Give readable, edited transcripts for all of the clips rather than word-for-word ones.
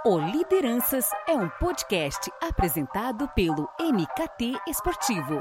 O Lideranças é um podcast apresentado pelo MKT Esportivo.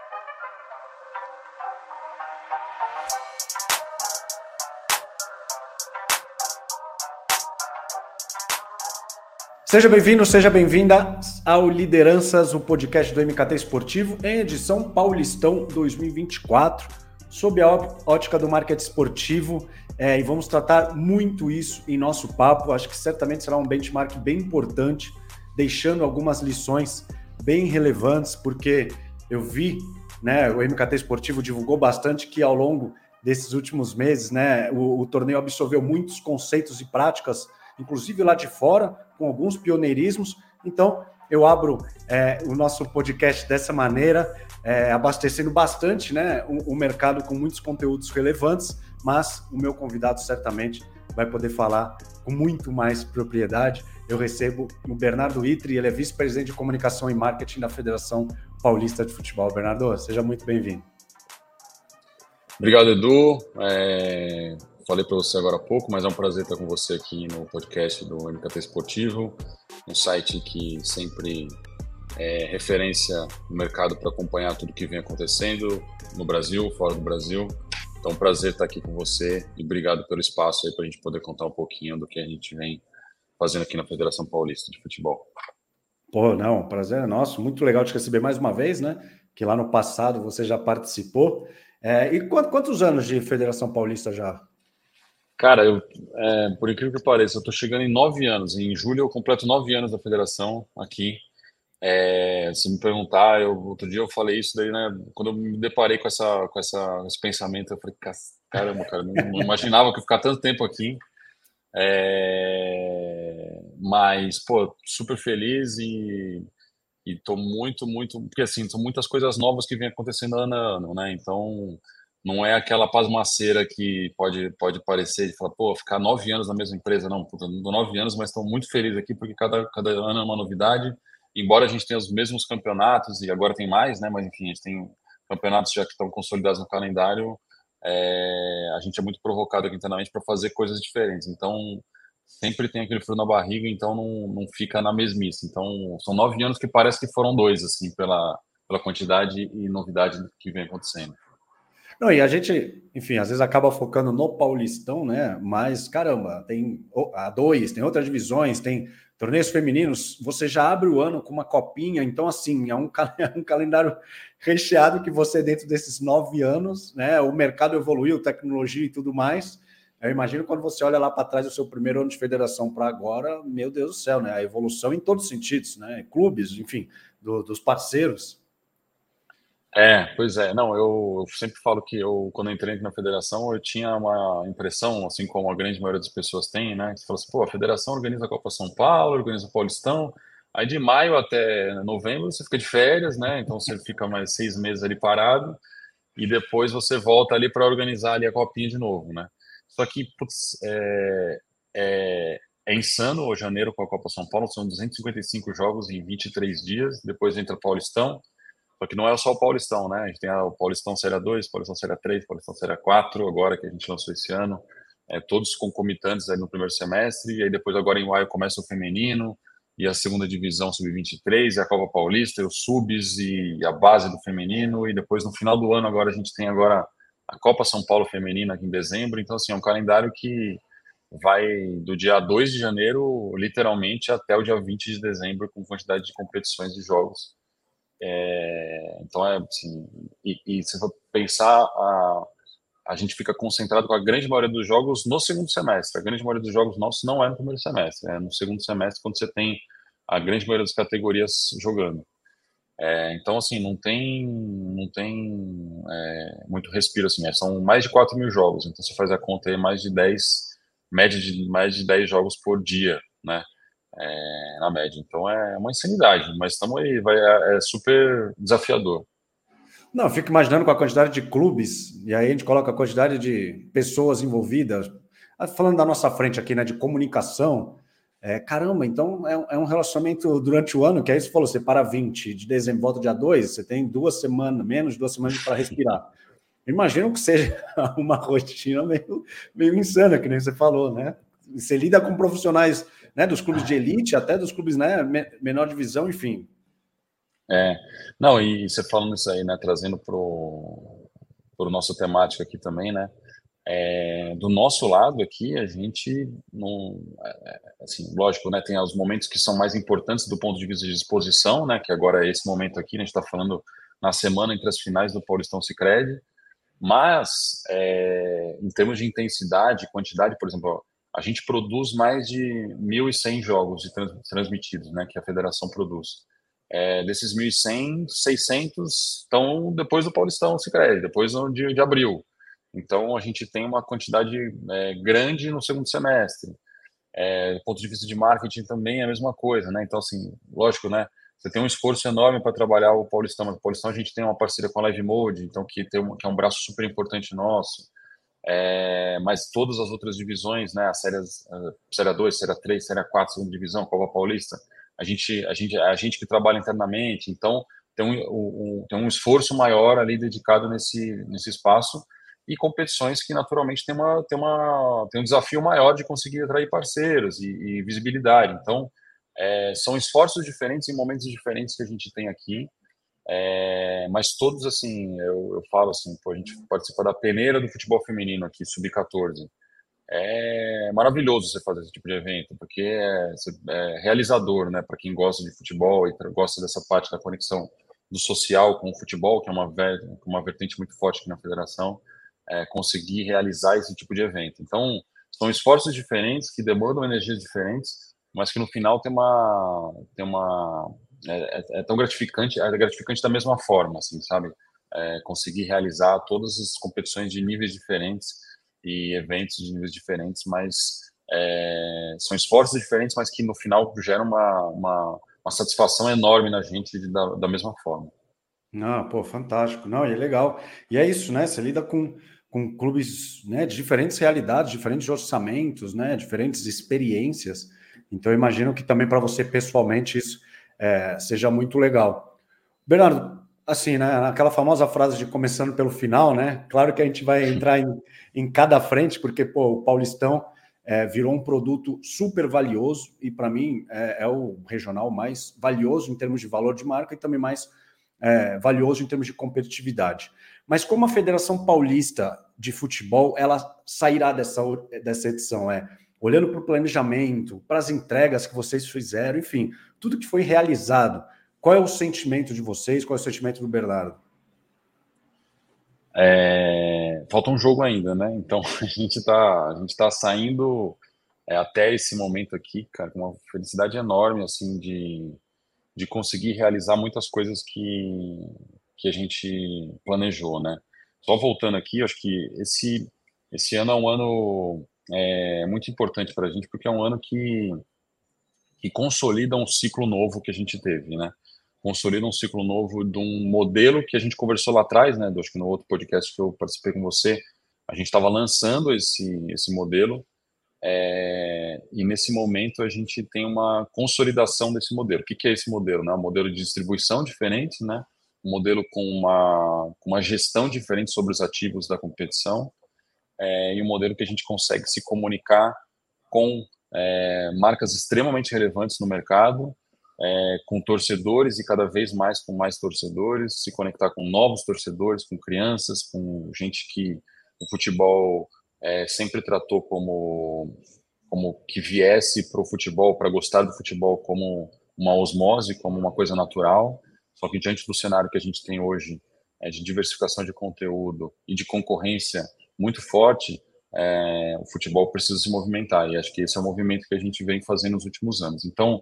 Seja bem-vindo, seja bem-vinda ao Lideranças, o podcast do MKT Esportivo, em edição Paulistão 2024, sob a ótica do marketing esportivo, e vamos tratar muito isso em nosso papo. Acho que certamente será um benchmark bem importante, deixando algumas lições bem relevantes, porque eu vi, o MKT Esportivo divulgou bastante que ao longo desses últimos meses, o torneio absorveu muitos conceitos e práticas, inclusive lá de fora, com alguns pioneirismos. Então, eu abro o nosso podcast dessa maneira, abastecendo bastante o mercado com muitos conteúdos relevantes, mas o meu convidado certamente vai poder falar com muito mais propriedade. Eu recebo o Bernardo Itri, ele é vice-presidente de comunicação e marketing da Federação Paulista de Futebol. Bernardo, seja muito bem-vindo. Obrigado, Edu. Falei para você agora há pouco, mas é um prazer estar com você aqui no podcast do MKT Esportivo, um site que sempre é referência no mercado para acompanhar tudo que vem acontecendo no Brasil, fora do Brasil. Então, um prazer estar aqui com você e obrigado pelo espaço aí para a gente poder contar um pouquinho do que a gente vem fazendo aqui na Federação Paulista de Futebol. O prazer é nosso. Muito legal te receber mais uma vez, que lá no passado você já participou. E quantos anos de Federação Paulista já? Cara, por incrível que pareça, eu estou chegando em 9 anos. Em julho eu completo 9 anos da federação aqui. Se me perguntar, outro dia eu falei isso daí, quando eu me deparei com esse pensamento, eu falei, caramba, cara, não imaginava que eu ia ficar tanto tempo aqui. Mas, super feliz e tô muito, porque assim, são muitas coisas novas que vêm acontecendo ano a ano, Então, não é aquela pasmaceira que pode parecer de falar, ficar 9 anos na mesma empresa. Não, não dou 9 anos, mas estou muito feliz aqui porque cada ano é uma novidade. Embora a gente tenha os mesmos campeonatos, e agora tem mais, mas enfim, a gente tem campeonatos já que estão consolidados no calendário, a gente é muito provocado aqui internamente para fazer coisas diferentes. Então, sempre tem aquele frio na barriga, então não fica na mesmice. Então, são 9 anos que parece que foram 2, assim, pela quantidade e novidade que vem acontecendo. Não, e a gente, enfim, às vezes acaba focando no Paulistão, mas, caramba, tem a 2, tem outras divisões, tem torneios femininos, você já abre o ano com uma copinha, então, assim, é um calendário recheado que você, dentro desses 9 anos, o mercado evoluiu, tecnologia e tudo mais. Eu imagino quando você olha lá para trás o seu primeiro ano de federação para agora, meu Deus do céu, a evolução em todos os sentidos, clubes, enfim, dos parceiros. Pois é. Não, eu sempre falo que quando eu entrei na federação, eu tinha uma impressão, assim como a grande maioria das pessoas tem, Você fala assim, a federação organiza a Copa São Paulo, organiza o Paulistão, aí de maio até novembro você fica de férias, Então você fica mais 6 meses ali parado, e depois você volta ali para organizar ali a Copinha de novo, Só que, putz, é insano o janeiro com a Copa São Paulo, são 255 jogos em 23 dias, depois entra o Paulistão. Só que não é só o Paulistão, A gente tem o Paulistão Série 2, Paulistão Série 3, Paulistão Série 4, agora que a gente lançou esse ano, todos concomitantes aí no primeiro semestre, e aí depois agora em maio começa o feminino, e a segunda divisão sub-23, e a Copa Paulista, e os subs, e a base do feminino, e depois no final do ano agora a gente tem agora a Copa São Paulo Feminina aqui em dezembro. Então assim, é um calendário que vai do dia 2 de janeiro, literalmente, até o dia 20 de dezembro, com quantidade de competições e jogos. Então, assim, e se for pensar, a gente fica concentrado com a grande maioria dos jogos no segundo semestre. A grande maioria dos jogos nossos não é no primeiro semestre, é no segundo semestre, quando você tem a grande maioria das categorias jogando. Então, assim, não tem muito respiro, assim, são mais de 4 mil jogos, então você faz a conta aí, média de mais de 10 jogos por dia, na média. Então é uma insanidade, mas estamos aí, é super desafiador. Não, eu fico imaginando com a quantidade de clubes, e aí a gente coloca a quantidade de pessoas envolvidas, falando da nossa frente aqui, de comunicação, caramba, então é um relacionamento durante o ano, que aí você falou, você para 20 de dezembro, volta dia 2, você tem 2 semanas, menos de 2 semanas para respirar. Imagino que seja uma rotina meio insana, que nem você falou, Você lida com profissionais né, dos clubes de elite até dos clubes, né, menor divisão, enfim. Não, e você falando isso aí, né, trazendo pro nossa temática aqui também, né, do nosso lado aqui, a gente não, assim, lógico, né, tem os momentos que são mais importantes do ponto de vista de exposição, né, que agora é esse momento aqui, né, a gente está falando na semana entre as finais do Paulistão Sicredi, mas em termos de intensidade, quantidade, por exemplo, a gente produz mais de 1.100 jogos transmitidos, né, que a federação produz. Desses 1.100, 600 estão depois do Paulistão Sicredi, depois de abril. Então, a gente tem uma quantidade grande no segundo semestre. Do ponto de vista de marketing também é a mesma coisa, né? Então, assim, lógico, né? Você tem um esforço enorme para trabalhar o Paulistão, mas o Paulistão a gente tem uma parceria com a Live Mode, então que é um braço super importante nosso. Mas todas as outras divisões, né? As séries, Série 2, Série 3, Série 4, segunda divisão, Copa Paulista, a gente que trabalha internamente, então tem um esforço maior ali dedicado nesse espaço e competições que naturalmente tem um desafio maior de conseguir atrair parceiros e visibilidade. Então, são esforços diferentes em momentos diferentes que a gente tem aqui, mas todos, assim, eu falo assim, pô, a gente participa da peneira do futebol feminino aqui, sub-14. É maravilhoso você fazer esse tipo de evento, porque é realizador, né, para quem gosta de futebol e gosta dessa parte da conexão do social com o futebol, que é uma vertente muito forte aqui na federação, conseguir realizar esse tipo de evento. Então, são esforços diferentes que demandam energias diferentes, mas que no final é tão gratificante, é gratificante da mesma forma, assim, sabe? Conseguir realizar todas as competições de níveis diferentes e eventos de níveis diferentes, mas são esforços diferentes, mas que no final geram uma satisfação enorme na gente da mesma forma. Não, pô, fantástico. Não, e é legal. E é isso, né? Você lida com clubes, né, de diferentes realidades, diferentes orçamentos, né, diferentes experiências. Então, eu imagino que também para você, pessoalmente, isso seja muito legal. Bernardo, assim, né, aquela famosa frase de começando pelo final, né? Claro que a gente vai entrar em cada frente, porque, pô, o Paulistão virou um produto super valioso e, para mim, é o regional mais valioso em termos de valor de marca e também mais valioso em termos de competitividade. Mas como a Federação Paulista de Futebol ela sairá dessa edição? Olhando para o planejamento, para as entregas que vocês fizeram, enfim, tudo que foi realizado, qual é o sentimento de vocês, qual é o sentimento do Bernardo? Falta um jogo ainda, né? Então a gente tá saindo até esse momento aqui, cara, com uma felicidade enorme, assim, de conseguir realizar muitas coisas que a gente planejou, né? Só voltando aqui, eu acho que esse ano é um ano muito importante para a gente, porque é um ano que consolida um ciclo novo que a gente teve, né? Consolida um ciclo novo de um modelo que a gente conversou lá atrás, né? Acho que no outro podcast que eu participei com você, a gente estava lançando esse modelo, e nesse momento a gente tem uma consolidação desse modelo. O que é esse modelo? Né? Um modelo de distribuição diferente, né? Um modelo com uma gestão diferente sobre os ativos da competição, e um modelo que a gente consegue se comunicar com marcas extremamente relevantes no mercado, com torcedores e cada vez mais com mais torcedores, se conectar com novos torcedores, com crianças, com gente que o futebol sempre tratou como que viesse para o futebol, para gostar do futebol como uma osmose, como uma coisa natural. Só que diante do cenário que a gente tem hoje, de diversificação de conteúdo e de concorrência muito forte, o futebol precisa se movimentar. E acho que esse é o movimento que a gente vem fazendo nos últimos anos. Então,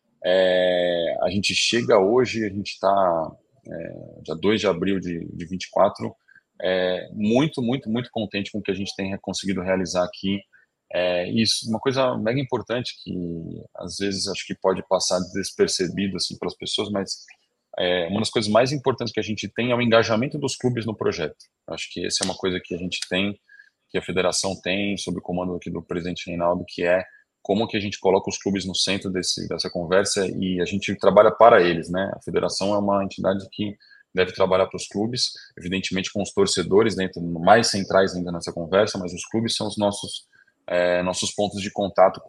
a gente chega hoje, a gente está dia 2 de abril de 24, muito, muito, muito contente com o que a gente tem conseguido realizar aqui. Isso, uma coisa mega importante que às vezes acho que pode passar despercebido assim para as pessoas, mas uma das coisas mais importantes que a gente tem é o engajamento dos clubes no projeto. Acho que essa é uma coisa que a gente tem, que a federação tem, sob o comando aqui do presidente Reinaldo, que é como que a gente coloca os clubes no centro dessa conversa e a gente trabalha para eles, né? A federação é uma entidade que deve trabalhar para os clubes, evidentemente com os torcedores dentro, mais centrais ainda nessa conversa, mas os clubes são os nossos pontos de contato com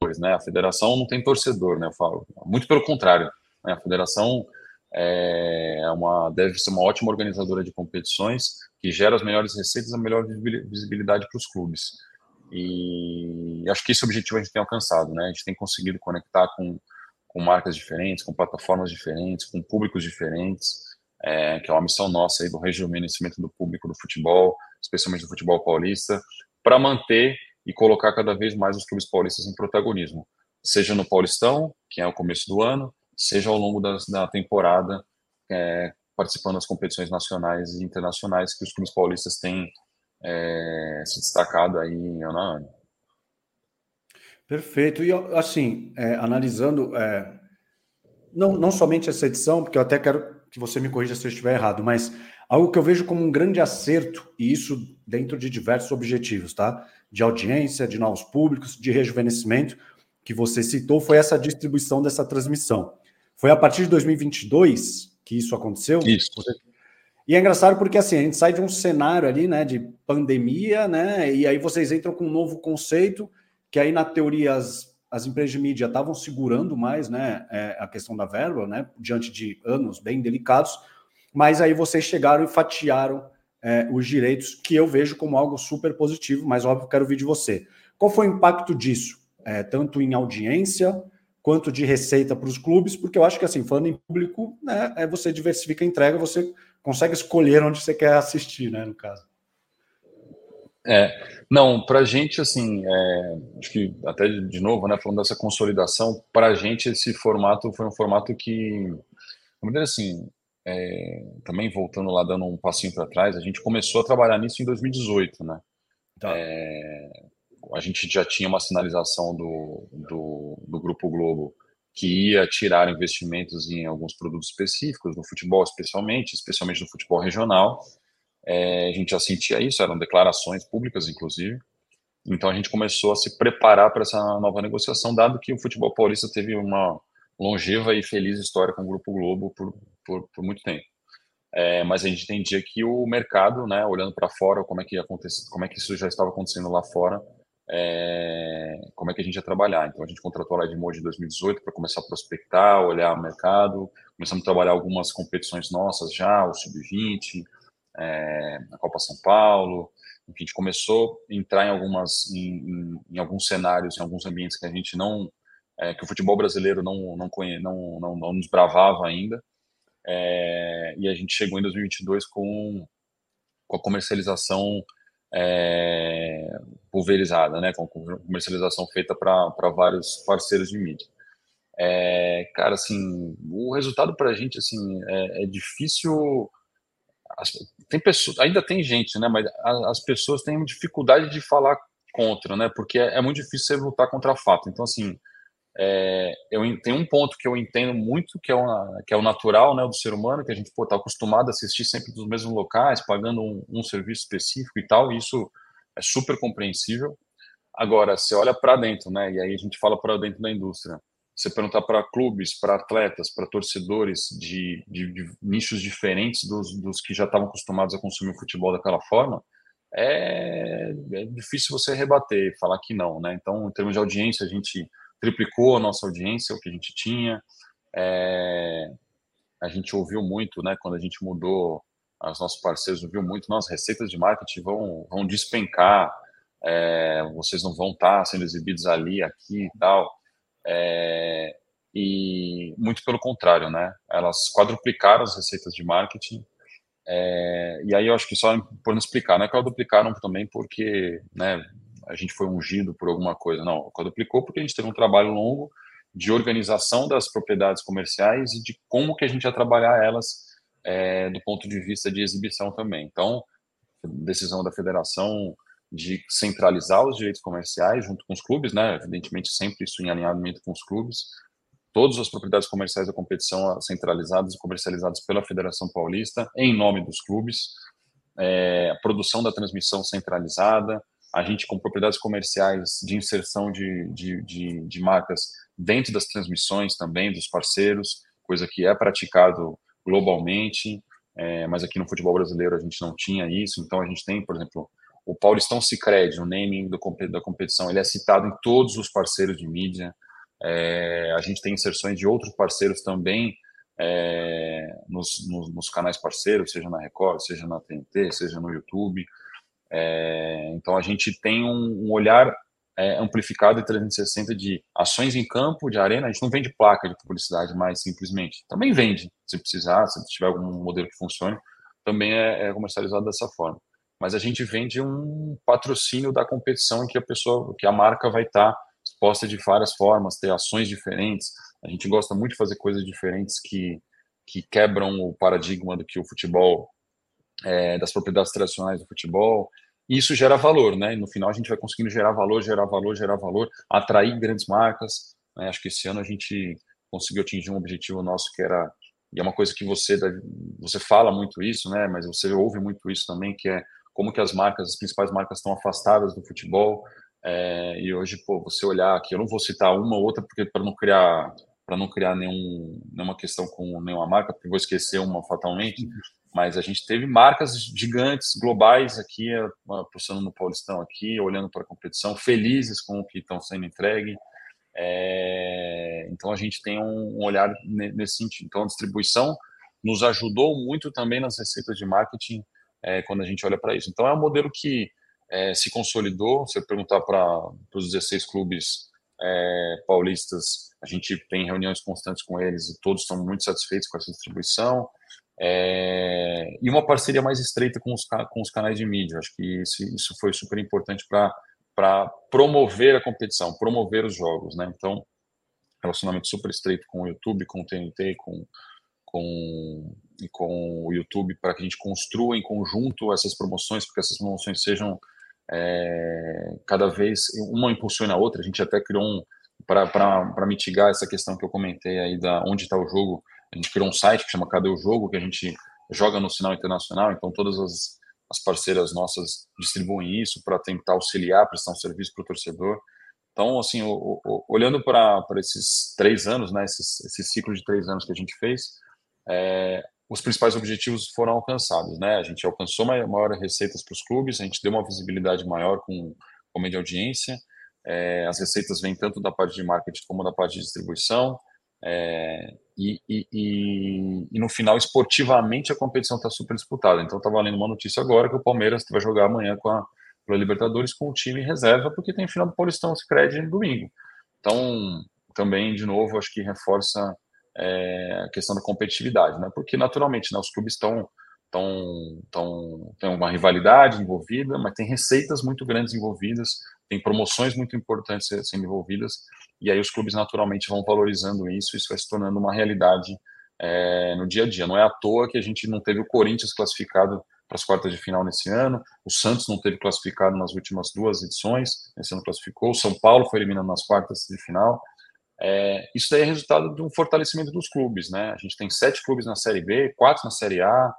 né? A federação não tem torcedor, né? Eu falo, muito pelo contrário, né? A federação deve ser uma ótima organizadora de competições que gera as melhores receitas, a melhor visibilidade para os clubes. E acho que esse objetivo a gente tem alcançado, né? A gente tem conseguido conectar com marcas diferentes, com plataformas diferentes, com públicos diferentes, que é uma missão nossa aí do rejuvenescimento do público do futebol, especialmente do futebol paulista, para manter e colocar cada vez mais os clubes paulistas em protagonismo, seja no Paulistão, que é o começo do ano, seja ao longo da temporada, participando das competições nacionais e internacionais que os clubes paulistas têm se destacado aí ano a ano. Perfeito. E assim, analisando, não somente essa edição, porque eu até quero que você me corrija se eu estiver errado, mas algo que eu vejo como um grande acerto, e isso dentro de diversos objetivos, tá? De audiência, de novos públicos, de rejuvenescimento, que você citou, foi essa distribuição dessa transmissão. Foi a partir de 2022 que isso aconteceu? Isso. E é engraçado porque assim, a gente sai de um cenário ali, né, de pandemia, né, e aí vocês entram com um novo conceito, que aí na teoria as empresas de mídia estavam segurando mais, né, a questão da verba, né, diante de anos bem delicados, mas aí vocês chegaram e fatiaram os direitos, que eu vejo como algo super positivo, mas óbvio quero ouvir de você. Qual foi o impacto disso? Tanto em audiência, quanto de receita para os clubes, porque eu acho que assim, falando em público, né, você diversifica a entrega, você consegue escolher onde você quer assistir, né, no caso. Não, para a gente, assim, acho que até de novo, né, falando dessa consolidação, para a gente esse formato foi um formato que, vamos dizer assim, também voltando lá, dando um passinho para trás, a gente começou a trabalhar nisso em 2018, né? Tá. A gente já tinha uma sinalização do Grupo Globo que ia tirar investimentos em alguns produtos específicos, no futebol especialmente no futebol regional. A gente já sentia isso, eram declarações públicas, inclusive. Então a gente começou a se preparar para essa nova negociação, dado que o futebol paulista teve uma longeva e feliz história com o Grupo Globo por muito tempo. Mas a gente entendia que o mercado, né, olhando para fora, como é que isso já estava acontecendo lá fora, como é que a gente ia trabalhar. Então a gente contratou a Edmond em 2018 para começar a prospectar, olhar o mercado, começamos a trabalhar algumas competições nossas já, o Sub-20, a Copa São Paulo. Enfim, a gente começou a entrar em alguns cenários, em alguns ambientes que a gente que o futebol brasileiro não nos bravava ainda. E a gente chegou em 2022 com a comercialização pulverizada, né, com comercialização feita para vários parceiros de mídia. Cara, assim, o resultado para a gente, assim, é difícil. Tem pessoas, ainda tem gente, né, mas as pessoas têm dificuldade de falar contra, né, porque é muito difícil você lutar contra fato. Então, assim, tem um ponto que eu entendo muito, que é o natural, né, do ser humano, que a gente está acostumado a assistir sempre dos mesmos locais, pagando um serviço específico e tal, e isso é super compreensível. Agora, você olha para dentro, né, e aí a gente fala para dentro da indústria, você perguntar para clubes, para atletas, para torcedores de nichos diferentes dos que já estavam acostumados a consumir o futebol daquela forma, é difícil você rebater, falar que não, né? Então, em termos de audiência, a gente triplicou a nossa audiência, o que a gente tinha. A gente ouviu muito, né? Quando a gente mudou, os nossos parceiros ouviu muito, nossas receitas de marketing vão despencar, vocês não vão estar sendo exibidos ali, aqui e tal. E muito pelo contrário, né? Elas quadruplicaram as receitas de marketing. E aí eu acho que só por não explicar, não é que quadruplicaram também porque, né, a gente foi ungido por alguma coisa, não, quadruplicou porque a gente teve um trabalho longo de organização das propriedades comerciais e de como que a gente ia trabalhar elas do ponto de vista de exibição também. Então, decisão da federação de centralizar os direitos comerciais junto com os clubes, né, evidentemente sempre isso em alinhamento com os clubes, todas as propriedades comerciais da competição centralizadas e comercializadas pela Federação Paulista, em nome dos clubes, a produção da transmissão centralizada, a gente com propriedades comerciais de inserção de marcas dentro das transmissões também dos parceiros, coisa que é praticado globalmente, mas aqui no futebol brasileiro a gente não tinha isso, então a gente tem, por exemplo, o Paulistão Sicredi, o naming da competição, ele é citado em todos os parceiros de mídia. A gente tem inserções de outros parceiros também nos canais parceiros, seja na Record, seja na TNT, seja no YouTube. Então a gente tem um olhar amplificado e 360 de ações em campo, de arena. A gente não vende placa de publicidade mais simplesmente. Também vende, se precisar, se tiver algum modelo que funcione, também é comercializado dessa forma. Mas a gente vende um patrocínio da competição em que a marca vai estar exposta de várias formas, ter ações diferentes. A gente gosta muito de fazer coisas diferentes que quebram o paradigma do que o futebol, das propriedades tradicionais do futebol. E isso gera valor, né? E no final a gente vai conseguindo gerar valor, atrair grandes marcas, né? Acho que esse ano a gente conseguiu atingir um objetivo nosso que era, e é uma coisa que você fala muito isso, né? Mas você ouve muito isso também, que é como que as principais marcas estão afastadas do futebol. E hoje, você olhar aqui, eu não vou citar uma ou outra porque para não criar nenhuma questão com nenhuma marca, porque vou esquecer uma fatalmente. Mas a gente teve marcas gigantes, globais aqui, apostando no Paulistão aqui, olhando para a competição, felizes com o que estão sendo entregue. Então a gente tem um olhar nesse sentido. Então a distribuição nos ajudou muito também nas receitas de marketing quando a gente olha para isso. Então é um modelo que se consolidou. Se eu perguntar para os 16 clubes paulistas, a gente tem reuniões constantes com eles e todos estão muito satisfeitos com essa distribuição. E uma parceria mais estreita com os canais de mídia. Acho que isso foi super importante para promover a competição, promover os jogos, né? Então, relacionamento super estreito com o YouTube, com o TNT, e com o YouTube, para que a gente construa em conjunto essas promoções, porque essas promoções sejam cada vez, uma impulsiona a outra. A gente até criou para mitigar essa questão que eu comentei aí da onde está o jogo. A gente criou um site que chama Cadê o Jogo, que a gente joga no sinal internacional. Então todas as parceiras nossas distribuem isso para tentar auxiliar, prestar um serviço para o torcedor. Então, assim, olhando para esses 3 anos, né, esse ciclo de 3 anos que a gente fez, os principais objetivos foram alcançados, né? A gente alcançou maiores receitas para os clubes, a gente deu uma visibilidade maior com média audiência. As receitas vêm tanto da parte de marketing como da parte de distribuição. E no final, esportivamente, a competição está super disputada. Então, estava lendo uma notícia agora que o Palmeiras vai jogar amanhã pela Libertadores com o time reserva, porque tem final do Paulistão Sicredi no domingo. Então, também, de novo, acho que reforça a questão da competitividade, né? Porque, naturalmente, né, os clubes tem uma rivalidade envolvida, mas tem receitas muito grandes envolvidas, tem promoções muito importantes sendo envolvidas, e aí os clubes naturalmente vão valorizando isso vai se tornando uma realidade no dia a dia. Não é à toa que a gente não teve o Corinthians classificado para as quartas de final nesse ano, o Santos não teve classificado nas últimas 2 edições, esse ano classificou, o São Paulo foi eliminado nas quartas de final. Isso daí é resultado de um fortalecimento dos clubes, né? A gente tem 7 clubes na Série B, 4 na Série A,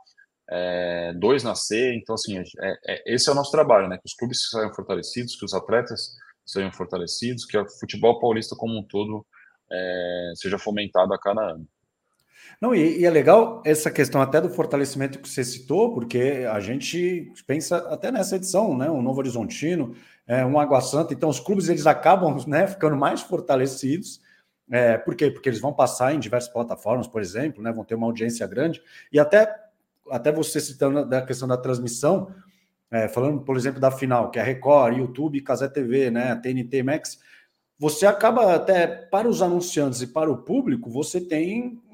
2 na C. Então, assim, esse é o nosso trabalho, né? Que os clubes saiam fortalecidos, que os atletas sejam fortalecidos, que o futebol paulista como um todo seja fomentado a cada ano. Não, e é legal essa questão até do fortalecimento que você citou, porque a gente pensa até nessa edição, né? Um Novo Horizontino, um Água Santa. Então, os clubes eles acabam, né, ficando mais fortalecidos. Por quê? Porque eles vão passar em diversas plataformas, por exemplo, né? Vão ter uma audiência grande. E até você citando da questão da transmissão, falando, por exemplo, da final, que é a Record, YouTube, Cazé TV, né? TNT Max. Você acaba até, para os anunciantes e para o público, você tem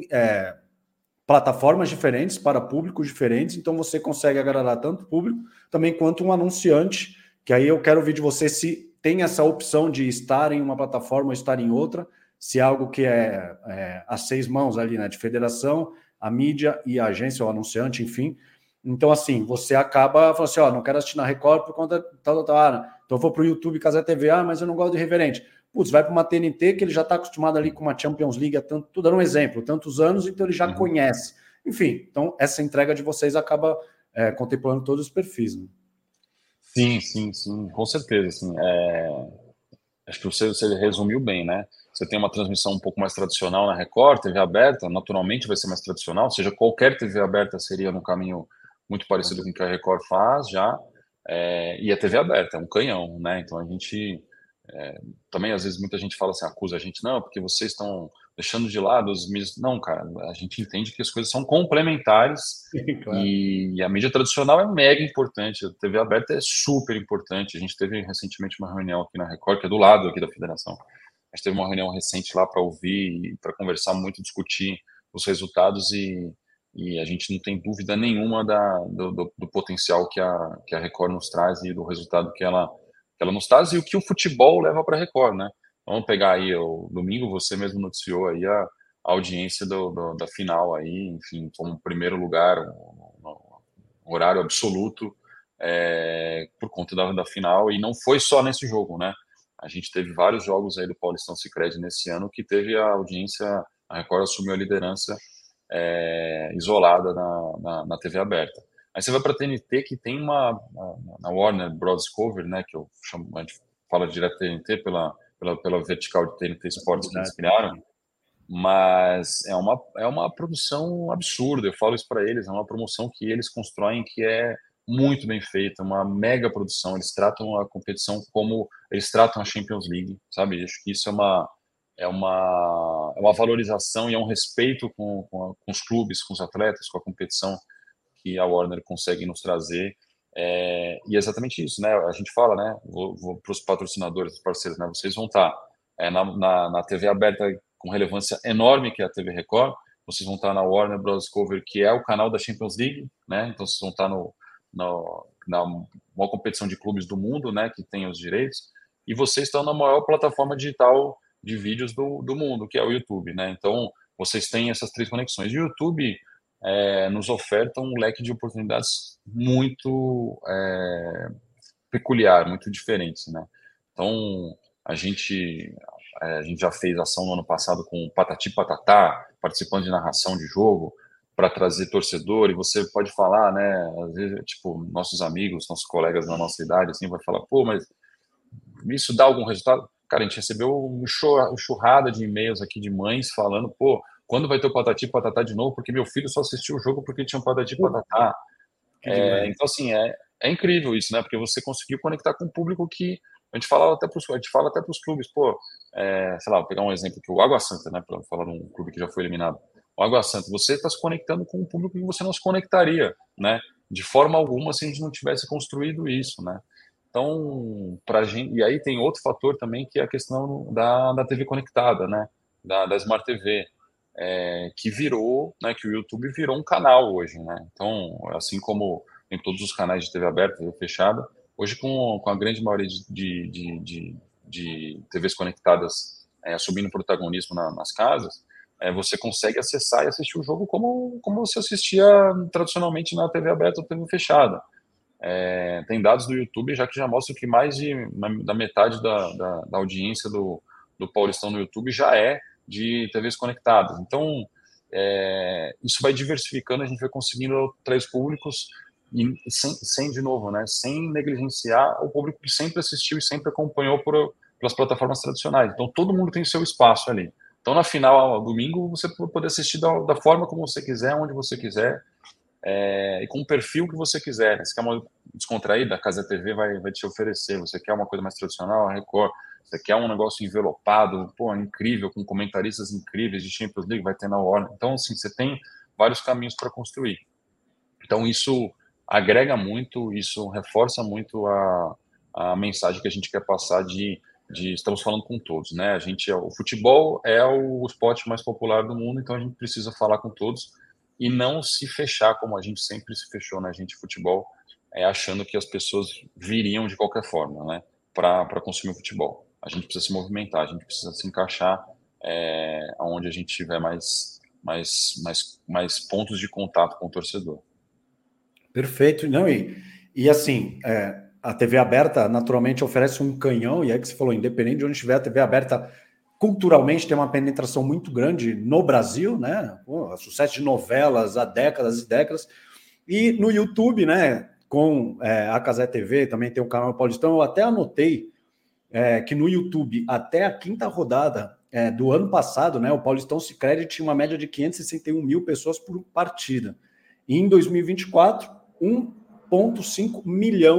plataformas diferentes para públicos diferentes, então você consegue agradar tanto o público também quanto um anunciante, que aí eu quero ouvir de você se tem essa opção de estar em uma plataforma ou estar em outra, se é algo que a 6 mãos ali, né, de federação, a mídia e a agência, o anunciante, enfim. Então, assim, você acaba falando assim, não quero assistir na Record por conta tal. Então eu vou para o YouTube, Cazé TV, mas eu não gosto de irreverente. Putz, vai para uma TNT que ele já está acostumado ali com uma Champions League, estou dando um exemplo, tantos anos, então ele já conhece. Enfim, então essa entrega de vocês acaba contemplando todos os perfis. Né? Sim, com certeza. Assim, acho que você resumiu bem, né? Você tem uma transmissão um pouco mais tradicional na Record, TV aberta, naturalmente vai ser mais tradicional, ou seja, qualquer TV aberta seria no caminho muito parecido com o que a Record faz já. E a TV aberta, é um canhão, né? Então a gente também, às vezes, muita gente fala assim, acusa a gente, não, porque vocês estão deixando de lado os mídias. Não, cara, a gente entende que as coisas são complementares. Claro. E a mídia tradicional é mega importante, a TV aberta é super importante. A gente teve recentemente uma reunião aqui na Record, que é do lado aqui da federação. A gente teve uma reunião recente lá para ouvir e para conversar muito, discutir os resultados e a gente não tem dúvida nenhuma do potencial que a Record nos traz e do resultado que ela nos traz e o que o futebol leva para a Record, né? Vamos pegar aí o domingo, você mesmo noticiou aí a audiência da final aí, enfim, como primeiro lugar, um horário absoluto por conta da final, e não foi só nesse jogo, né? A gente teve vários jogos aí do Paulistão Sicredi nesse ano que teve a audiência, a Record assumiu a liderança isolada na TV aberta. Aí você vai para a TNT, que tem na Warner Bros. Discovery, né, que a gente fala direto TNT pela vertical de TNT Sports que eles criaram, mas é uma produção absurda, eu falo isso para eles, é uma promoção que eles constroem que é muito bem feita, uma mega produção, eles tratam a competição como eles tratam a Champions League, sabe? Acho que isso é uma valorização e é um respeito com os clubes, com os atletas, com a competição que a Warner consegue nos trazer. E é exatamente isso, né? A gente fala, né? Vou para os patrocinadores, os parceiros, né? Vocês vão estar na TV aberta com relevância enorme, que é a TV Record. Vocês vão estar na Warner Bros. Discovery, que é o canal da Champions League, né? Então vocês vão estar na maior competição de clubes do mundo, né? Que tem os direitos. E vocês estão na maior plataforma digital de vídeos do mundo, que é o YouTube, né? Então vocês têm essas três conexões. E o YouTube nos oferta um leque de oportunidades muito peculiar, muito diferentes, né? Então, a gente já fez ação no ano passado com Patati Patatá, participando de narração de jogo, para trazer torcedor, e você pode falar, né, às vezes, tipo, nossos amigos, nossos colegas da nossa idade, assim, vai falar, pô, mas isso dá algum resultado? Cara, a gente recebeu uma churrada de e-mails aqui de mães falando, pô, quando vai ter o Patati Patatá de novo? Porque meu filho só assistiu o jogo porque tinha um Patati Patatá. Então, assim, é incrível isso, né? Porque você conseguiu conectar com um público que a gente fala até para os clubes, pô, sei lá, vou pegar um exemplo aqui, o Água Santa, né? Para falar de um clube que já foi eliminado. O Água Santa, você está se conectando com um público que você não se conectaria, né? De forma alguma se a gente não tivesse construído isso, né? Então, pra gente, e aí tem outro fator também que é a questão da TV conectada, né? Da Smart TV, que virou, né? Que o YouTube virou um canal hoje, né? Então, assim como em todos os canais de TV aberta, TV fechada, hoje com a grande maioria de TVs conectadas assumindo protagonismo nas casas, você consegue acessar e assistir o jogo como você assistia tradicionalmente na TV aberta ou TV fechada. Tem dados do YouTube já que já mostram que mais da metade da audiência do Paulistão no YouTube já é de TVs conectadas. Então, isso vai diversificando, a gente vai conseguindo três públicos e sem de novo, né, sem negligenciar o público que sempre assistiu e sempre acompanhou pelas plataformas tradicionais. Então, todo mundo tem seu espaço ali. Então, na final, domingo, você pode poder assistir da forma como você quiser, onde você quiser, e com o perfil que você quiser. Você quer uma descontraída, a Casa TV vai te oferecer. Você quer uma coisa mais tradicional, a Record. Você quer um negócio envelopado, pô, incrível, com comentaristas incríveis de Champions League, vai ter na Warner. Então, assim, você tem vários caminhos para construir. Então, isso agrega muito, isso reforça muito a mensagem que a gente quer passar de estamos falando com todos, né? O futebol é o esporte mais popular do mundo, então a gente precisa falar com todos e não se fechar como a gente sempre se fechou na futebol, achando que as pessoas viriam de qualquer forma, né? Para consumir o futebol. A gente precisa se movimentar, a gente precisa se encaixar onde a gente tiver mais pontos de contato com o torcedor. Perfeito. Não, e assim, a TV aberta naturalmente oferece um canhão, e é que você falou, independente de onde estiver, a TV aberta culturalmente tem uma penetração muito grande no Brasil, né? Pô, sucesso de novelas há décadas e décadas. E no YouTube, né? Com a Cazé TV, também tem o canal Paulistão. Eu até anotei que no YouTube, até a quinta rodada do ano passado, né? O Paulistão Sicredi tinha uma média de 561 mil pessoas por partida. E em 2024, 1,5 milhão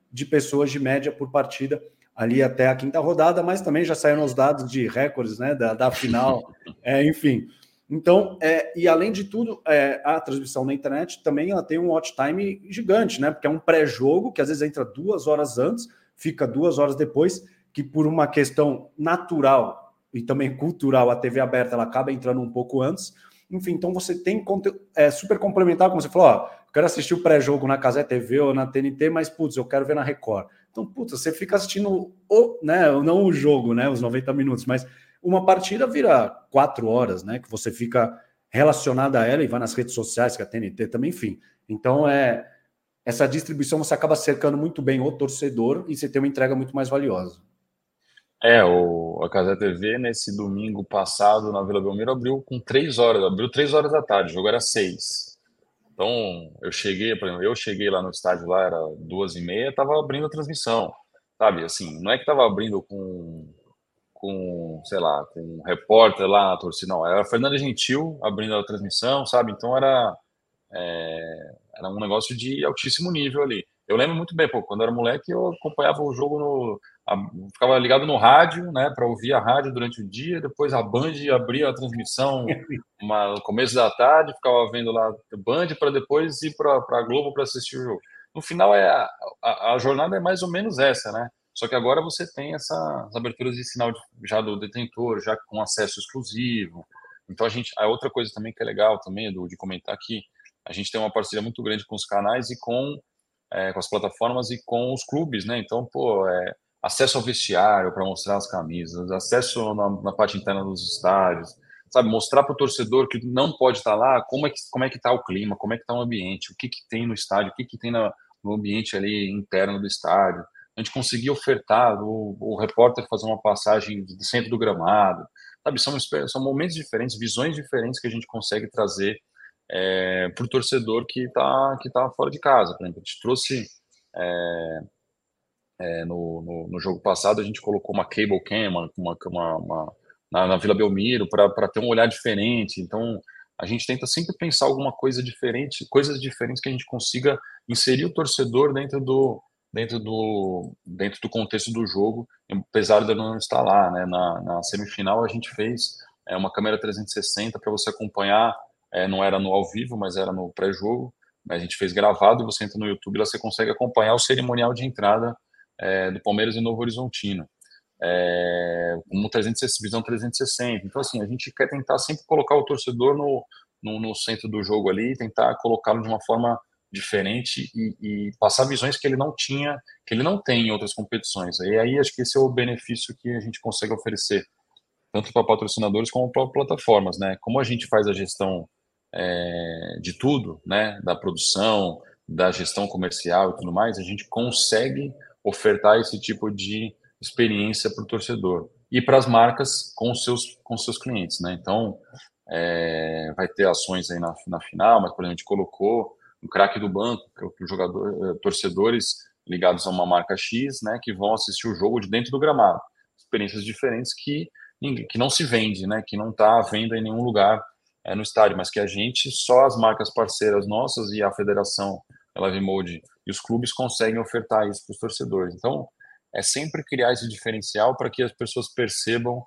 de pessoas de média por partida ali até a quinta rodada, mas também já saíram os dados de recordes, né, da final, enfim. Então, e além de tudo, a transmissão na internet também ela tem um watch time gigante, né, porque é um pré-jogo que às vezes entra 2 horas antes, fica 2 horas depois, que por uma questão natural e também cultural, a TV aberta ela acaba entrando um pouco antes. Enfim, então você tem conteúdo super complementar, como você falou, ó, eu quero assistir o pré-jogo na Cazé TV ou na TNT, mas, putz, eu quero ver na Record. Então, putz, você fica assistindo, não o jogo, né, os 90 minutos, mas uma partida vira 4 horas, né, que você fica relacionado a ela e vai nas redes sociais, que a TNT também, enfim. Então, essa distribuição você acaba cercando muito bem o torcedor e você tem uma entrega muito mais valiosa. A Cazé TV, nesse domingo passado, na Vila Belmiro, abriu 3 horas da tarde, o jogo era 6. Então, eu cheguei lá no estádio, lá era 2h30, tava abrindo a transmissão, sabe? Assim, não é que tava abrindo sei lá, com um repórter lá na torcida, não, era a Fernanda Gentil abrindo a transmissão, sabe? Então, era um negócio de altíssimo nível ali. Eu lembro muito bem, quando eu era moleque, eu acompanhava o jogo ficava ligado no rádio, né, para ouvir a rádio durante o dia, depois a Band abria a transmissão no começo da tarde, ficava vendo lá a Band para depois ir para a Globo para assistir o jogo. No final, a jornada é mais ou menos essa, né? Só que agora você tem essas aberturas de sinal já do detentor, já com acesso exclusivo. Então, a outra coisa também que é legal também, Edu, de comentar aqui, a gente tem uma parceria muito grande com os canais e com as plataformas e com os clubes, né? Então, acesso ao vestiário para mostrar as camisas, acesso na parte interna dos estádios, sabe? Mostrar para o torcedor que não pode estar lá como é que está o clima, como é que está o ambiente, o que tem no estádio, o que tem no ambiente ali interno do estádio. A gente conseguir ofertar o repórter fazer uma passagem do centro do gramado, sabe? São momentos diferentes, visões diferentes que a gente consegue trazer para o torcedor que tá fora de casa. Por exemplo, a gente trouxe no jogo passado, a gente colocou uma cable cam na Vila Belmiro para ter um olhar diferente. Então, a gente tenta sempre pensar alguma coisa diferente, coisas diferentes que a gente consiga inserir o torcedor dentro do contexto do jogo, apesar de eu não estar lá, né? Na semifinal, a gente fez uma câmera 360 para você acompanhar. Não era no ao vivo, mas era no pré-jogo. A gente fez gravado e você entra no YouTube e lá você consegue acompanhar o cerimonial de entrada do Palmeiras e Novo Horizontino. Uma visão 360. Então, assim, a gente quer tentar sempre colocar o torcedor no centro do jogo ali, tentar colocá-lo de uma forma diferente e passar visões que ele não tinha, que ele não tem em outras competições. E aí acho que esse é o benefício que a gente consegue oferecer, tanto para patrocinadores como para plataformas, né? Como a gente faz a gestão de tudo, né? Da produção, da gestão comercial e tudo mais, a gente consegue ofertar esse tipo de experiência para o torcedor e para as marcas com seus clientes, né? Então, vai ter ações aí na final, mas, por exemplo, a gente colocou um craque do banco, que é o torcedores ligados a uma marca X, né, que vão assistir o jogo de dentro do gramado. Experiências diferentes que não se vende, né, que não está à venda em nenhum lugar no estádio, mas que só as marcas parceiras nossas e a federação, a Live Mode e os clubes conseguem ofertar isso para os torcedores. Então, é sempre criar esse diferencial para que as pessoas percebam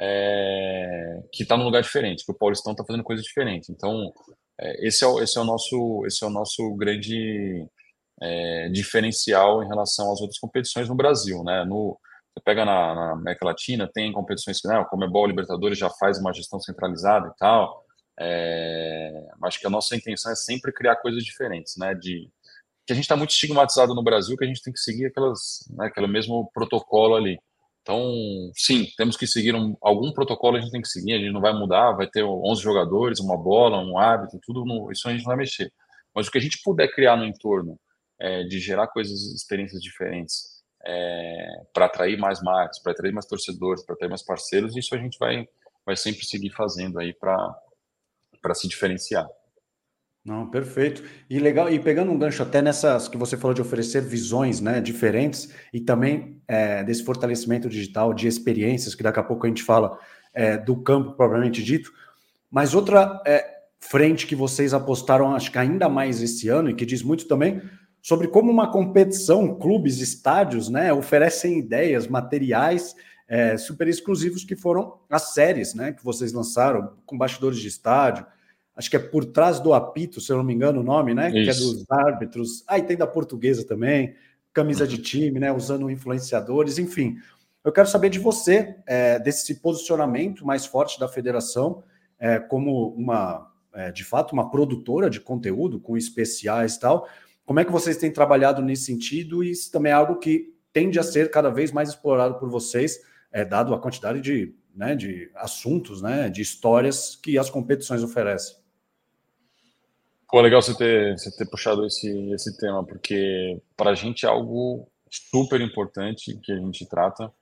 que está num lugar diferente, que o Paulistão está fazendo coisa diferente. Então, esse é o nosso grande diferencial em relação às outras competições no Brasil, né? Você pega na América Latina, tem competições que, né, o Conmebol, Libertadores já faz uma gestão centralizada e tal. Acho que a nossa intenção é sempre criar coisas diferentes, né? Que a gente está muito estigmatizado no Brasil, que a gente tem que seguir aquele mesmo protocolo ali. Então, sim, temos que seguir algum protocolo, a gente tem que seguir, a gente não vai mudar, vai ter 11 jogadores, uma bola, um árbitro, isso a gente não vai mexer. Mas o que a gente puder criar no entorno, de gerar experiências diferentes, para atrair mais marcas, para atrair mais torcedores, para atrair mais parceiros, isso a gente vai sempre seguir fazendo aí para se diferenciar. Não, perfeito. E legal, e pegando um gancho até nessas que você falou de oferecer visões, né, diferentes e também desse fortalecimento digital de experiências, que daqui a pouco a gente fala do campo propriamente dito, mas outra frente que vocês apostaram, acho que ainda mais esse ano, e que diz muito também sobre como uma competição, clubes, estádios, né, oferecem ideias, materiais super exclusivos que foram as séries, né, que vocês lançaram com bastidores de estádio. Acho que é Por Trás do Apito, se eu não me engano o nome, né, que é dos árbitros. E tem da Portuguesa também, camisa de time, né, usando influenciadores, enfim. Eu quero saber de você, desse posicionamento mais forte da federação, como de fato, uma produtora de conteúdo com especiais e tal. Como é que vocês têm trabalhado nesse sentido? E isso também é algo que tende a ser cada vez mais explorado por vocês, dado a quantidade de assuntos, né, de histórias que as competições oferecem. Pô, legal você ter puxado esse tema, porque para a gente é algo super importante que a gente trata.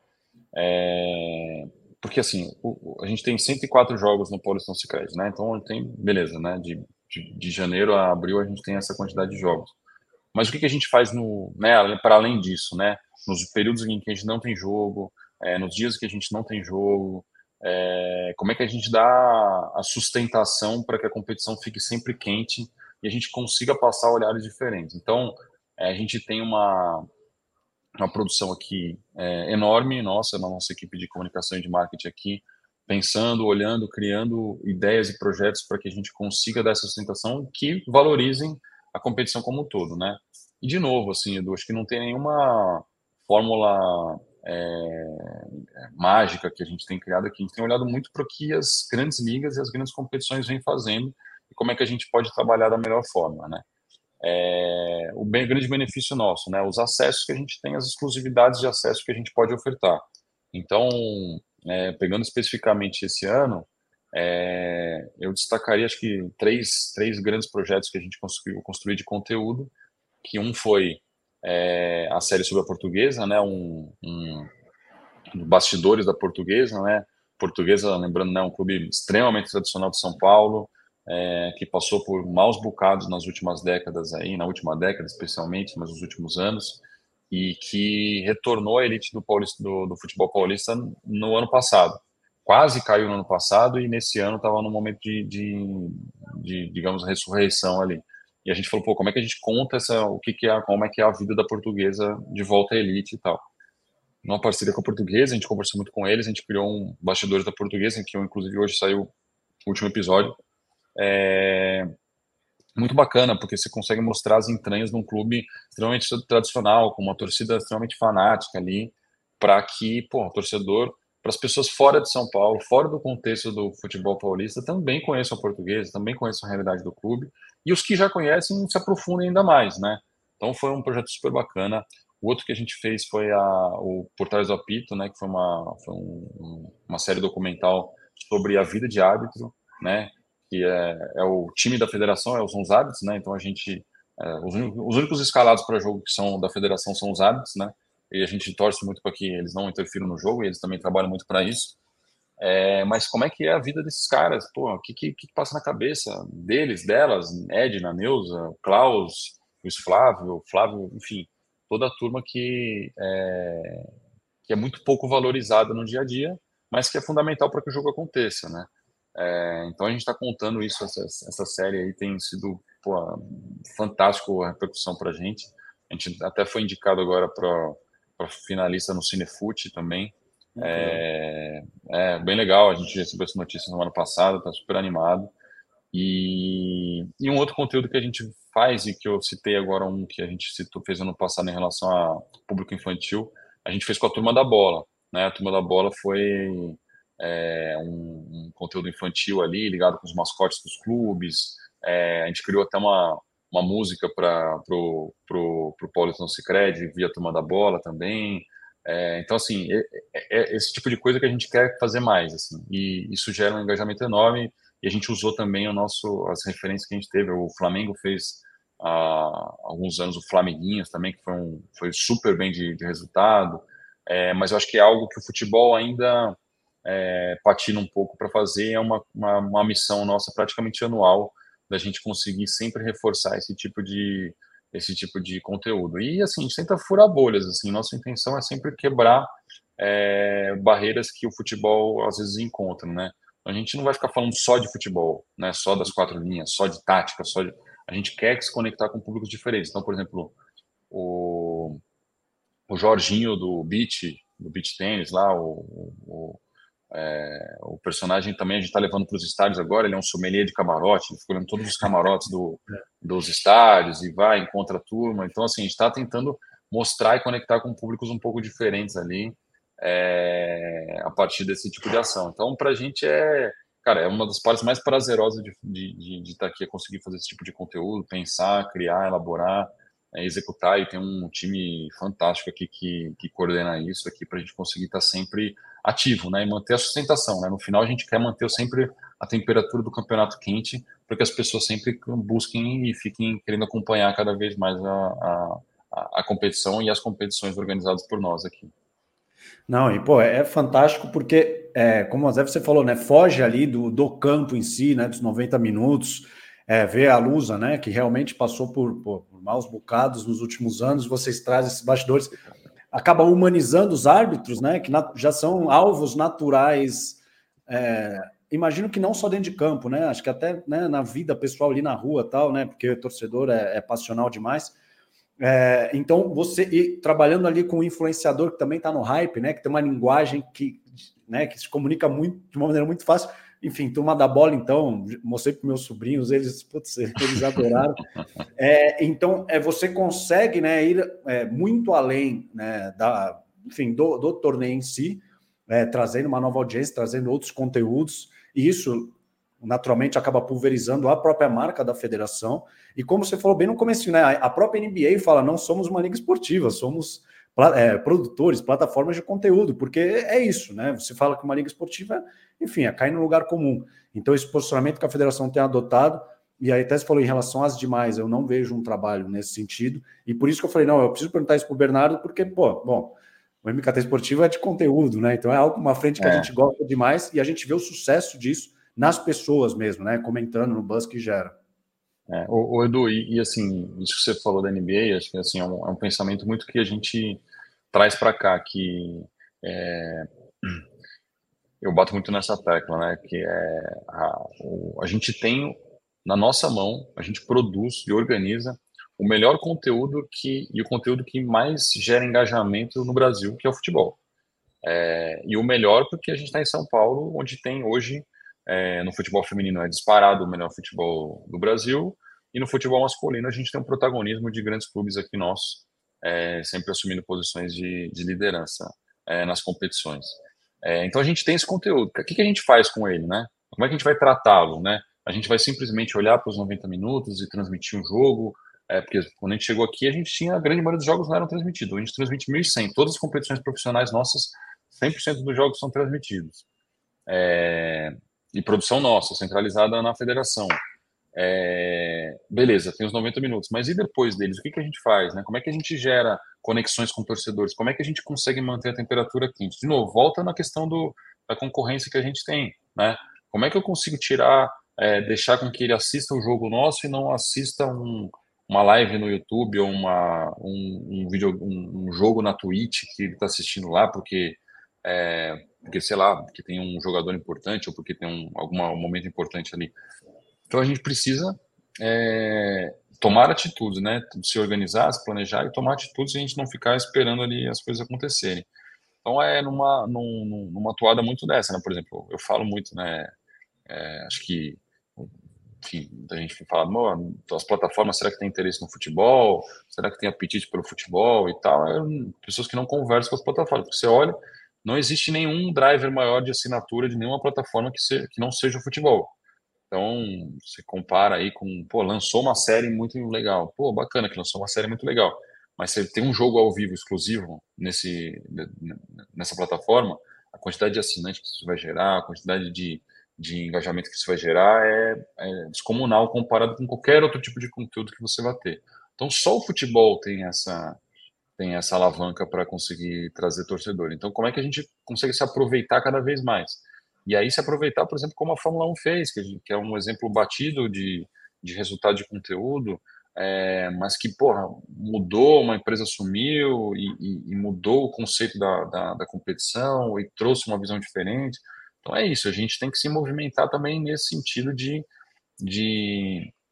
Porque assim, a gente tem 104 jogos no Paulistão Sicredi, né? Então tem, beleza, né? De janeiro a abril a gente tem essa quantidade de jogos. Mas o que a gente faz para além disso, né? Nos períodos em que a gente não tem jogo, nos dias que a gente não tem jogo, como é que a gente dá a sustentação para que a competição fique sempre quente e a gente consiga passar olhares diferentes. Então, a gente tem uma produção aqui enorme, na nossa equipe de comunicação e de marketing aqui, pensando, olhando, criando ideias e projetos para que a gente consiga dar essa sustentação que valorizem a competição como um todo, né? E de novo, assim, Edu, acho que não tem nenhuma fórmula mágica que a gente tem criado aqui. A gente tem olhado muito para o que as grandes ligas e as grandes competições vêm fazendo e como é que a gente pode trabalhar da melhor forma, né? O grande benefício nosso, né? Os acessos que a gente tem, as exclusividades de acesso que a gente pode ofertar. Então, pegando especificamente esse ano, eu destacaria, acho que, três grandes projetos que a gente conseguiu construir de conteúdo, que um foi a série sobre a Portuguesa, né? Bastidores da Portuguesa, né? Portuguesa, lembrando, né, um clube extremamente tradicional de São Paulo, que passou por maus bocados nas últimas décadas aí, na última década especialmente, mas nos últimos anos, e que retornou à elite do futebol paulista no ano passado. Quase caiu no ano passado e nesse ano estava no momento de, digamos, ressurreição ali. E a gente falou, pô, como é que a gente conta como é que é a vida da Portuguesa de volta à elite e tal. Numa parceria com a Portuguesa, a gente conversou muito com eles, a gente criou um Bastidores da Portuguesa, que inclusive hoje saiu o último episódio. Muito bacana, porque você consegue mostrar as entranhas de um clube extremamente tradicional, com uma torcida extremamente fanática ali, para que, o torcedor, para as pessoas fora de São Paulo, fora do contexto do futebol paulista, também conheçam a Portuguesa, também conheçam a realidade do clube, e os que já conhecem se aprofundem ainda mais, né? Então foi um projeto super bacana. O outro que a gente fez foi o Por Trás do Apito, né, que foi uma série documental sobre a vida de árbitro, né, que é o time da federação, são os árbitros, né, então a gente, os únicos escalados para jogo que são da federação são os árbitros, né, e a gente torce muito para que eles não interfiram no jogo, e eles também trabalham muito para isso. Mas como é que é a vida desses caras? Pô, o que passa na cabeça deles, delas, Edna, Neuza, Klaus, Luiz Flávio, enfim, toda a turma que é muito pouco valorizada no dia a dia, mas que é fundamental para que o jogo aconteça, né? Então a gente está contando isso, essa série aí tem sido fantástico a repercussão para a gente. A gente até foi indicado agora para finalista no Cinefute também. Bem legal, a gente recebeu essa notícia no ano passado, está super animado. E um outro conteúdo que a gente faz, e que eu citei agora, um que a gente fez ano passado em relação a público infantil, a gente fez com a Turma da Bola, né? A Turma da Bola foi um conteúdo infantil ali, ligado com os mascotes dos clubes. A gente criou até uma música para pro Paulistão Sicredi via Turma da Bola também. Então, assim, esse tipo de coisa que a gente quer fazer mais, assim, e isso gera um engajamento enorme. E a gente usou também as referências que a gente teve. O Flamengo fez há alguns anos o Flamiguinhos também, que foi super bem de resultado. Mas eu acho que é algo que o futebol ainda patina um pouco para fazer. É uma missão nossa praticamente anual, da gente conseguir sempre reforçar esse tipo de conteúdo. E assim, a gente tenta furar bolhas. Assim, nossa intenção é sempre quebrar barreiras que o futebol às vezes encontra, né? A gente não vai ficar falando só de futebol, né? Só das quatro linhas, só de tática, a gente quer se conectar com públicos diferentes. Então, por exemplo, o Jorginho do beach tênis lá, o personagem também a gente está levando para os estádios agora, ele é um sommelier de camarote, ele fica olhando todos os camarotes dos estádios e vai, encontra a turma. Então, assim, a gente está tentando mostrar e conectar com públicos um pouco diferentes ali, a partir desse tipo de ação. Então, para a gente cara, é uma das partes mais prazerosas de estar aqui, é conseguir fazer esse tipo de conteúdo, pensar, criar, elaborar, executar, e tem um time fantástico aqui que coordena isso aqui para a gente conseguir estar sempre ativo, né, e manter a sustentação, né? No final a gente quer manter sempre a temperatura do campeonato quente, para que as pessoas sempre busquem e fiquem querendo acompanhar cada vez mais a competição e as competições organizadas por nós aqui. Não, e pô, é fantástico porque, como o Zé você falou, né, foge ali do campo em si, né, dos 90 minutos, ver a Lusa, né, que realmente passou por maus bocados nos últimos anos, vocês trazem esses bastidores, acaba humanizando os árbitros, né, que já são alvos naturais, imagino que não só dentro de campo, né, acho que até, né, na vida pessoal ali na rua tal, né, porque o torcedor é passional demais. Então, você trabalhando ali com um influenciador que também está no hype, né, que tem uma linguagem né, que se comunica muito, de uma maneira muito fácil. Enfim, turma da bola, então, mostrei para meus sobrinhos, eles adoraram. Então, você consegue, né, ir muito além, né, enfim, do torneio em si, trazendo uma nova audiência, trazendo outros conteúdos, e isso naturalmente acaba pulverizando a própria marca da federação. E como você falou bem no começo, né, a própria NBA fala, não somos uma liga esportiva, somos produtores, plataformas de conteúdo, porque é isso, né? Você fala que uma liga esportiva, enfim, cai no lugar comum. Então, esse posicionamento que a federação tem adotado, e aí até você falou em relação às demais, eu não vejo um trabalho nesse sentido, e por isso que eu falei, não, eu preciso perguntar isso para o Bernardo, porque, o MKT Esportivo é de conteúdo, né? Então é algo, uma frente que a gente gosta demais, e a gente vê o sucesso disso nas pessoas mesmo, né? Comentando no buzz que gera. O Edu, e assim, isso que você falou da NBA, acho que assim, é um pensamento muito que a gente traz para cá, que eu bato muito nessa tecla, né? Que a gente tem na nossa mão, a gente produz e organiza o melhor conteúdo e o conteúdo que mais gera engajamento no Brasil, que é o futebol. E o melhor porque a gente está em São Paulo, onde tem hoje, no futebol feminino é disparado o melhor futebol do Brasil, e no futebol masculino a gente tem um protagonismo de grandes clubes aqui nossos, sempre assumindo posições de liderança nas competições. Então a gente tem esse conteúdo. O que a gente faz com ele, né? Como é que a gente vai tratá-lo, né? A gente vai simplesmente olhar para os 90 minutos e transmitir um jogo, porque quando a gente chegou aqui, a grande maioria dos jogos não eram transmitidos. A gente transmite 1.100. Todas as competições profissionais nossas, 100% dos jogos são transmitidos. E produção nossa, centralizada na federação. Beleza, tem os 90 minutos, mas e depois deles? O que a gente faz, né? Como é que a gente gera conexões com torcedores? Como é que a gente consegue manter a temperatura quente? De novo, volta na questão da concorrência que a gente tem, né? Como é que eu consigo deixar com que ele assista um jogo nosso e não assista uma live no YouTube ou um jogo na Twitch que ele está assistindo lá porque sei lá, porque tem um jogador importante ou porque tem algum momento importante ali. Então a gente precisa tomar atitudes, né? Se organizar, se planejar e tomar atitudes e a gente não ficar esperando ali as coisas acontecerem. Então numa toada muito dessa, né? Por exemplo, eu falo muito, né? Acho que, enfim, a gente fala, as plataformas, será que tem interesse no futebol? Será que tem apetite pelo futebol e tal? Pessoas que não conversam com as plataformas. Porque você olha, não existe nenhum driver maior de assinatura de nenhuma plataforma que não seja o futebol. Então, você compara aí lançou uma série muito legal. Bacana que lançou uma série muito legal. Mas você tem um jogo ao vivo exclusivo nessa plataforma, a quantidade de assinantes que isso vai gerar, a quantidade de engajamento que isso vai gerar é descomunal comparado com qualquer outro tipo de conteúdo que você vai ter. Então, só o futebol tem essa alavanca para conseguir trazer torcedor. Então, como é que a gente consegue se aproveitar cada vez mais? E aí se aproveitar, por exemplo, como a Fórmula 1 fez, que é um exemplo batido de resultado de conteúdo, mas que, mudou, uma empresa assumiu e mudou o conceito da competição e trouxe uma visão diferente. Então é isso, a gente tem que se movimentar também nesse sentido de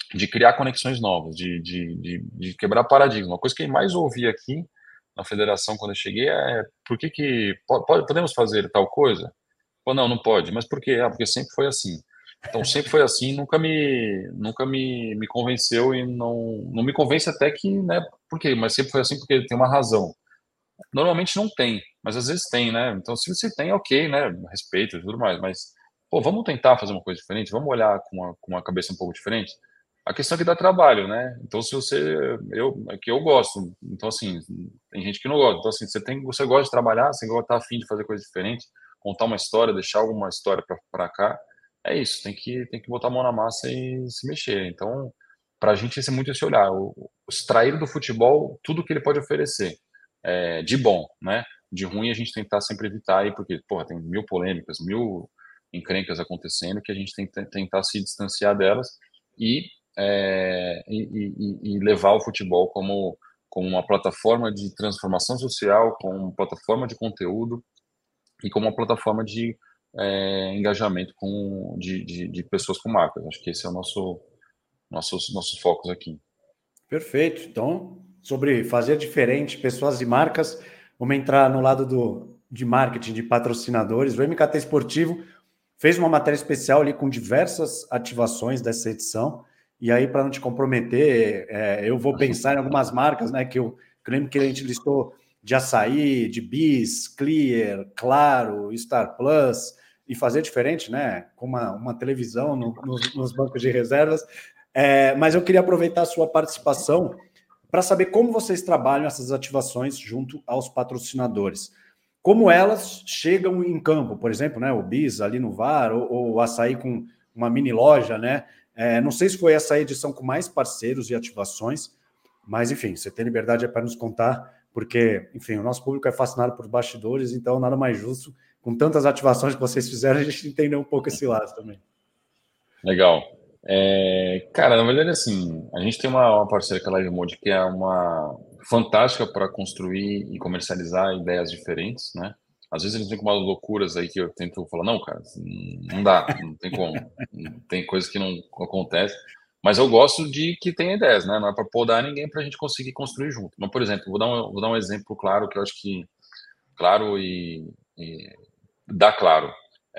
de criar conexões novas, de quebrar paradigma. Uma coisa que eu mais ouvi aqui na federação quando eu cheguei é por que podemos fazer tal coisa? Ou não, não pode. Mas por quê? Ah, porque sempre foi assim. Então, sempre foi assim, nunca me convenceu e não me convence até que, né? Por quê? Mas sempre foi assim porque tem uma razão. Normalmente não tem, mas às vezes tem, né? Então, se você tem, ok, né? Respeito e tudo mais, mas, pô, vamos tentar fazer uma coisa diferente, vamos olhar com uma cabeça um pouco diferente. A questão é que dá trabalho, né? Então, se você, é que eu gosto, então, assim, tem gente que não gosta. Então, assim, você gosta de trabalhar, você gosta, tá afim de fazer coisa diferente, contar uma história, deixar alguma história para cá, é isso, tem que botar a mão na massa e se mexer. Então, para a gente, esse é muito esse olhar, extrair do futebol tudo que ele pode oferecer de bom, né? De ruim a gente tentar sempre evitar aí, porque, porra, tem mil polêmicas, mil encrencas acontecendo que a gente tem que tentar se distanciar delas e, e levar o futebol como uma plataforma de transformação social, como uma plataforma de conteúdo e como uma plataforma de engajamento de pessoas com marcas. Acho que esse é o nossos focos aqui. Perfeito. Então, sobre fazer diferente, pessoas e marcas, vamos entrar no lado de marketing, de patrocinadores. O MKT Esportivo fez uma matéria especial ali com diversas ativações dessa edição. E aí, para não te comprometer, eu vou pensar em algumas marcas, né? Que eu lembro que a gente listou de Açaí, de Bis, Clear, Claro, Star Plus, e fazer diferente, né? Com uma televisão nos bancos de reservas. Mas eu queria aproveitar a sua participação para saber como vocês trabalham essas ativações junto aos patrocinadores. Como elas chegam em campo, por exemplo, né, o Bis ali no VAR, ou o Açaí com uma mini loja, né? Não sei se foi essa edição com mais parceiros e ativações, mas, enfim, você tem liberdade para nos contar, porque, enfim, o nosso público é fascinado por bastidores, então nada mais justo, com tantas ativações que vocês fizeram, a gente entender um pouco esse lado também. Legal. Cara, na verdade, assim, a gente tem uma parceira que é a Live Mode, que é uma fantástica para construir e comercializar ideias diferentes, né? Às vezes eles vêm com umas loucuras aí que eu tento falar, não, cara, não dá, não tem como. Tem coisas que não acontecem. Mas eu gosto de que tenha ideias, né? Não é para podar ninguém para a gente conseguir construir junto. Mas, por exemplo, vou dar um exemplo claro que eu acho que claro e dá claro,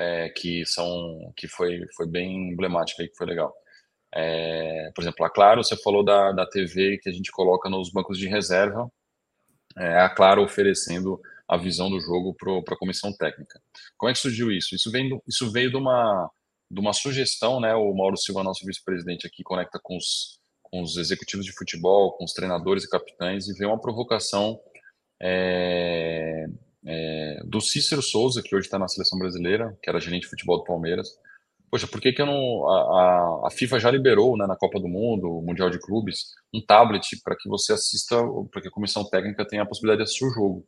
que foi bem emblemática aí, que foi legal. Por exemplo, a Claro, você falou da TV que a gente coloca nos bancos de reserva, a Claro oferecendo a visão do jogo para a comissão técnica. Como é que surgiu isso? Isso veio de uma sugestão, né? O Mauro Silva, nosso vice-presidente aqui, conecta com os executivos de futebol, com os treinadores e capitães, e veio uma provocação é, do Cícero Souza, que hoje está na seleção brasileira, que era gerente de futebol do Palmeiras. Poxa, por que eu não. A FIFA já liberou, né, na Copa do Mundo, o Mundial de Clubes, um tablet para que você assista, para que a comissão técnica tenha a possibilidade de assistir o jogo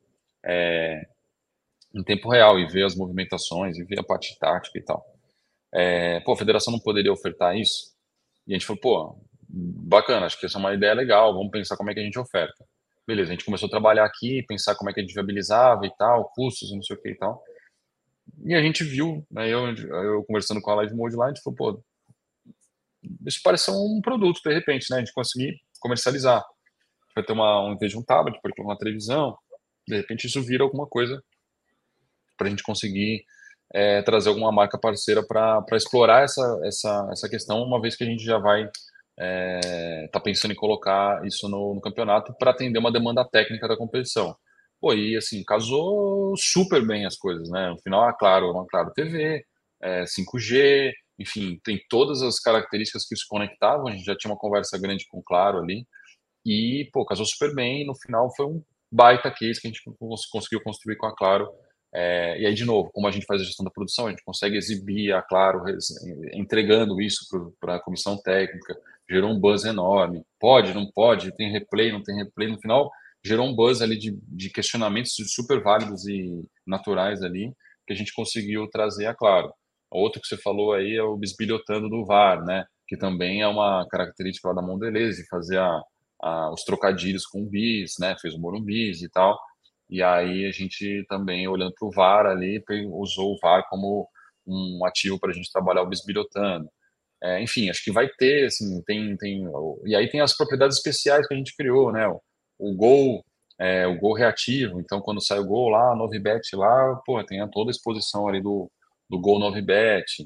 em tempo real e ver as movimentações e ver a parte tática e tal. Pô, a federação não poderia ofertar isso? E a gente falou, pô, bacana, acho que essa é uma ideia legal, vamos pensar como é que a gente oferta. Beleza, a gente começou a trabalhar aqui, pensar como é que a gente viabilizava e tal, custos e não sei o que e tal. E a gente viu, né, eu conversando com a Live Mode lá, a gente falou, pô, isso parece ser um produto, de repente, né, a gente conseguir comercializar. Vai ter em vez de um tablet, pode ter uma televisão, de repente isso vira alguma coisa para a gente conseguir trazer alguma marca parceira para explorar essa questão, uma vez que a gente já vai tá pensando em colocar isso no campeonato para atender uma demanda técnica da competição. Pô, e assim, casou super bem as coisas, né? No final, uma Claro TV, 5G, enfim, tem todas as características que se conectavam, a gente já tinha uma conversa grande com o Claro ali, e, pô, casou super bem, e no final foi um baita case que a gente conseguiu construir com a Claro. E aí, de novo, como a gente faz a gestão da produção, a gente consegue exibir a Claro entregando isso para a comissão técnica, gerou um buzz enorme. Pode, não pode, tem replay, não tem replay. No final, gerou um buzz ali de questionamentos super válidos e naturais ali, que a gente conseguiu trazer a Claro. Outro que você falou aí é o bisbilhotando do VAR, né? Que também é uma característica lá da Mondelez, fazer os trocadilhos com o bis, né? Fez o Morumbis e tal. E aí a gente também, olhando para o VAR ali, usou o VAR como um ativo para a gente trabalhar o bisbilhotando. Enfim, acho que vai ter, assim, e aí tem as propriedades especiais que a gente criou, né? O gol, o gol reativo. Então, quando sai o gol lá, a Novibet lá, pô, tem toda a exposição ali do gol Novibet,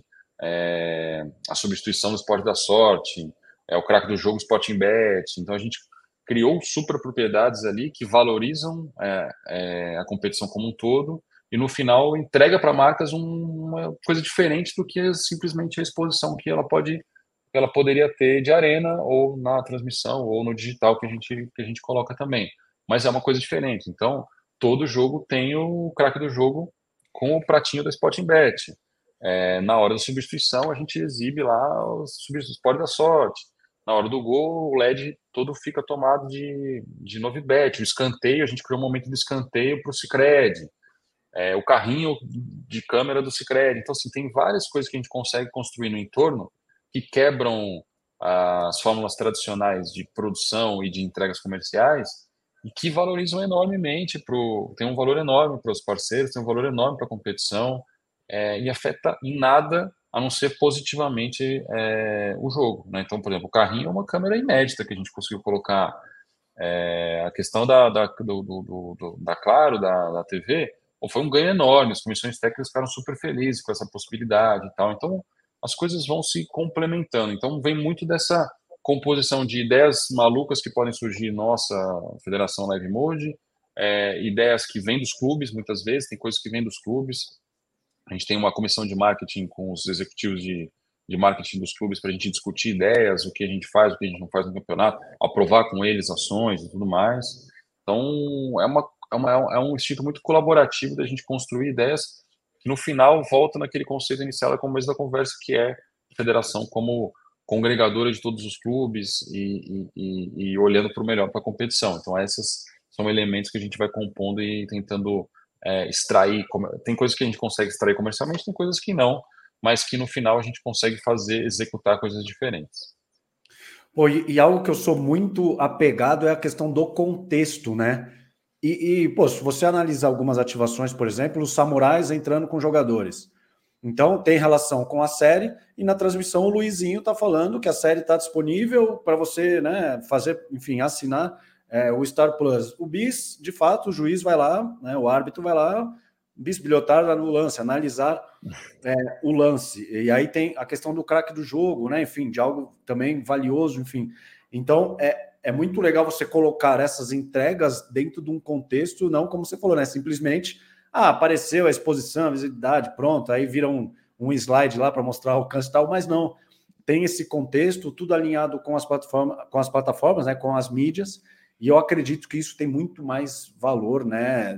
a substituição do Esporte da Sorte, o craque do jogo Sporting Bet. Então, a gente criou super propriedades ali que valorizam a competição como um todo e no final entrega para marcas uma coisa diferente do que simplesmente a exposição que ela poderia ter de arena ou na transmissão ou no digital que a gente coloca também. Mas é uma coisa diferente. Então, todo jogo tem o craque do jogo com o pratinho da Sporting Bet. Na hora da substituição, a gente exibe lá o Esporte da Sorte. Na hora do gol, o LED todo fica tomado de Novibet. O escanteio, a gente criou um momento de escanteio para o Sicredi. O carrinho de câmera do Sicredi. Então, assim, tem várias coisas que a gente consegue construir no entorno que quebram as fórmulas tradicionais de produção e de entregas comerciais e que valorizam enormemente, tem um valor enorme para os parceiros, tem um valor enorme para a competição e afeta em nada a não ser positivamente o jogo, né? Então, por exemplo, o carrinho é uma câmera inédita que a gente conseguiu colocar. A questão da Claro, da TV, foi um ganho enorme. As comissões técnicas ficaram super felizes com essa possibilidade e tal. Então, as coisas vão se complementando. Então, vem muito dessa composição de ideias malucas que podem surgir nossa Federação Live Mode, ideias que vêm dos clubes, muitas vezes, tem coisas que vêm dos clubes. A gente tem uma comissão de marketing com os executivos de marketing dos clubes para a gente discutir ideias, o que a gente faz, o que a gente não faz no campeonato, aprovar com eles ações e tudo mais. Então, é um instinto muito colaborativo da gente construir ideias que, no final, volta naquele conceito inicial da começo da conversa, que é a federação como congregadora de todos os clubes e olhando para o melhor para a competição. Então, esses são elementos que a gente vai compondo e tentando extrair. Tem coisas que a gente consegue extrair comercialmente, tem coisas que não, mas que no final a gente consegue executar coisas diferentes. Pô, e algo que eu sou muito apegado é a questão do contexto, né? Pô, se você analisar algumas ativações, por exemplo, os samurais entrando com jogadores. Então, tem relação com a série, e na transmissão o Luizinho está falando que a série está disponível para você, né, fazer, enfim, assinar o Star Plus. O BIS, de fato, o juiz vai lá, né, o árbitro vai lá, bisbilhotar no lance, analisar o lance. E aí tem a questão do craque do jogo, né, enfim, de algo também valioso, enfim. Então, é muito legal você colocar essas entregas dentro de um contexto, não como você falou, né, simplesmente apareceu a exposição, a visibilidade, pronto, aí vira um slide lá para mostrar o alcance e tal, mas não, tem esse contexto, tudo alinhado com as plataformas, né, com as mídias, e eu acredito que isso tem muito mais valor, né,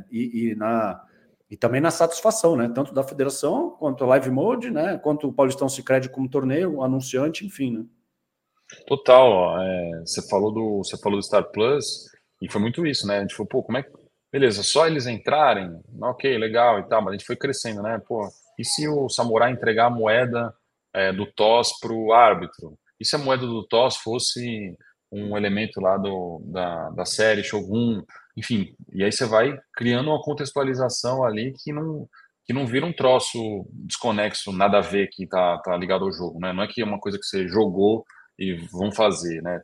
e também na satisfação, né, tanto da federação, quanto a Live Mode, né, quanto o Paulistão Sicredi como torneio, anunciante, enfim, né. Total, você falou do Star Plus, e foi muito isso, né, a gente falou, pô, como é que beleza, só eles entrarem, ok, legal e tal, mas a gente foi crescendo, né? Pô, e se o samurai entregar a moeda do TOS para o árbitro? E se a moeda do TOS fosse um elemento lá da série Shogun? Enfim, e aí você vai criando uma contextualização ali que não vira um troço desconexo, nada a ver que tá ligado ao jogo, né? Não é que é uma coisa que você jogou e vão fazer, né?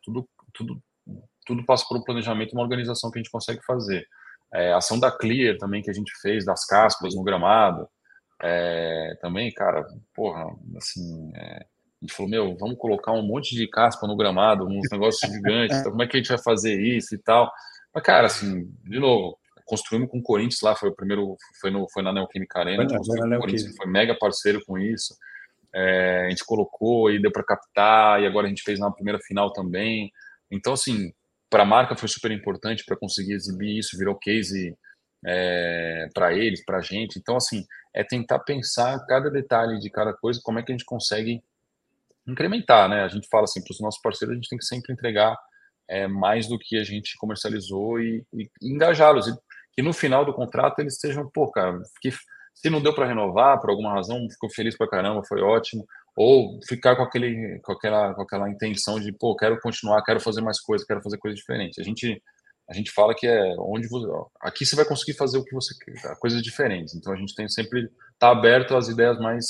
Tudo passa por um planejamento e uma organização que a gente consegue fazer. A ação da Clear também que a gente fez, das caspas no gramado, também, cara, porra, assim, a gente falou, meu, vamos colocar um monte de caspa no gramado, uns negócios gigantes, então como é que a gente vai fazer isso e tal? Mas, cara, assim, de novo, construímos com o Corinthians lá, foi o primeiro, foi na Neoquímica Arena, a gente construiu com o Corinthians, foi mega parceiro com isso, a gente colocou e deu para captar, e agora a gente fez na primeira final também, então, assim, para a marca foi super importante para conseguir exibir isso, virou case para eles, para a gente. Então, assim, é tentar pensar cada detalhe de cada coisa, como é que a gente consegue incrementar, né? A gente fala assim, para os nossos parceiros, a gente tem que sempre entregar mais do que a gente comercializou e engajá-los. E que no final do contrato eles estejam, pô, cara, se não deu para renovar por alguma razão, ficou feliz pra caramba, foi ótimo, ou ficar com aquela intenção de, pô, quero continuar, quero fazer mais coisas, quero fazer coisas diferentes. A gente fala que aqui você vai conseguir fazer o que você quer, coisas diferentes. Então a gente tem sempre tá aberto às ideias mais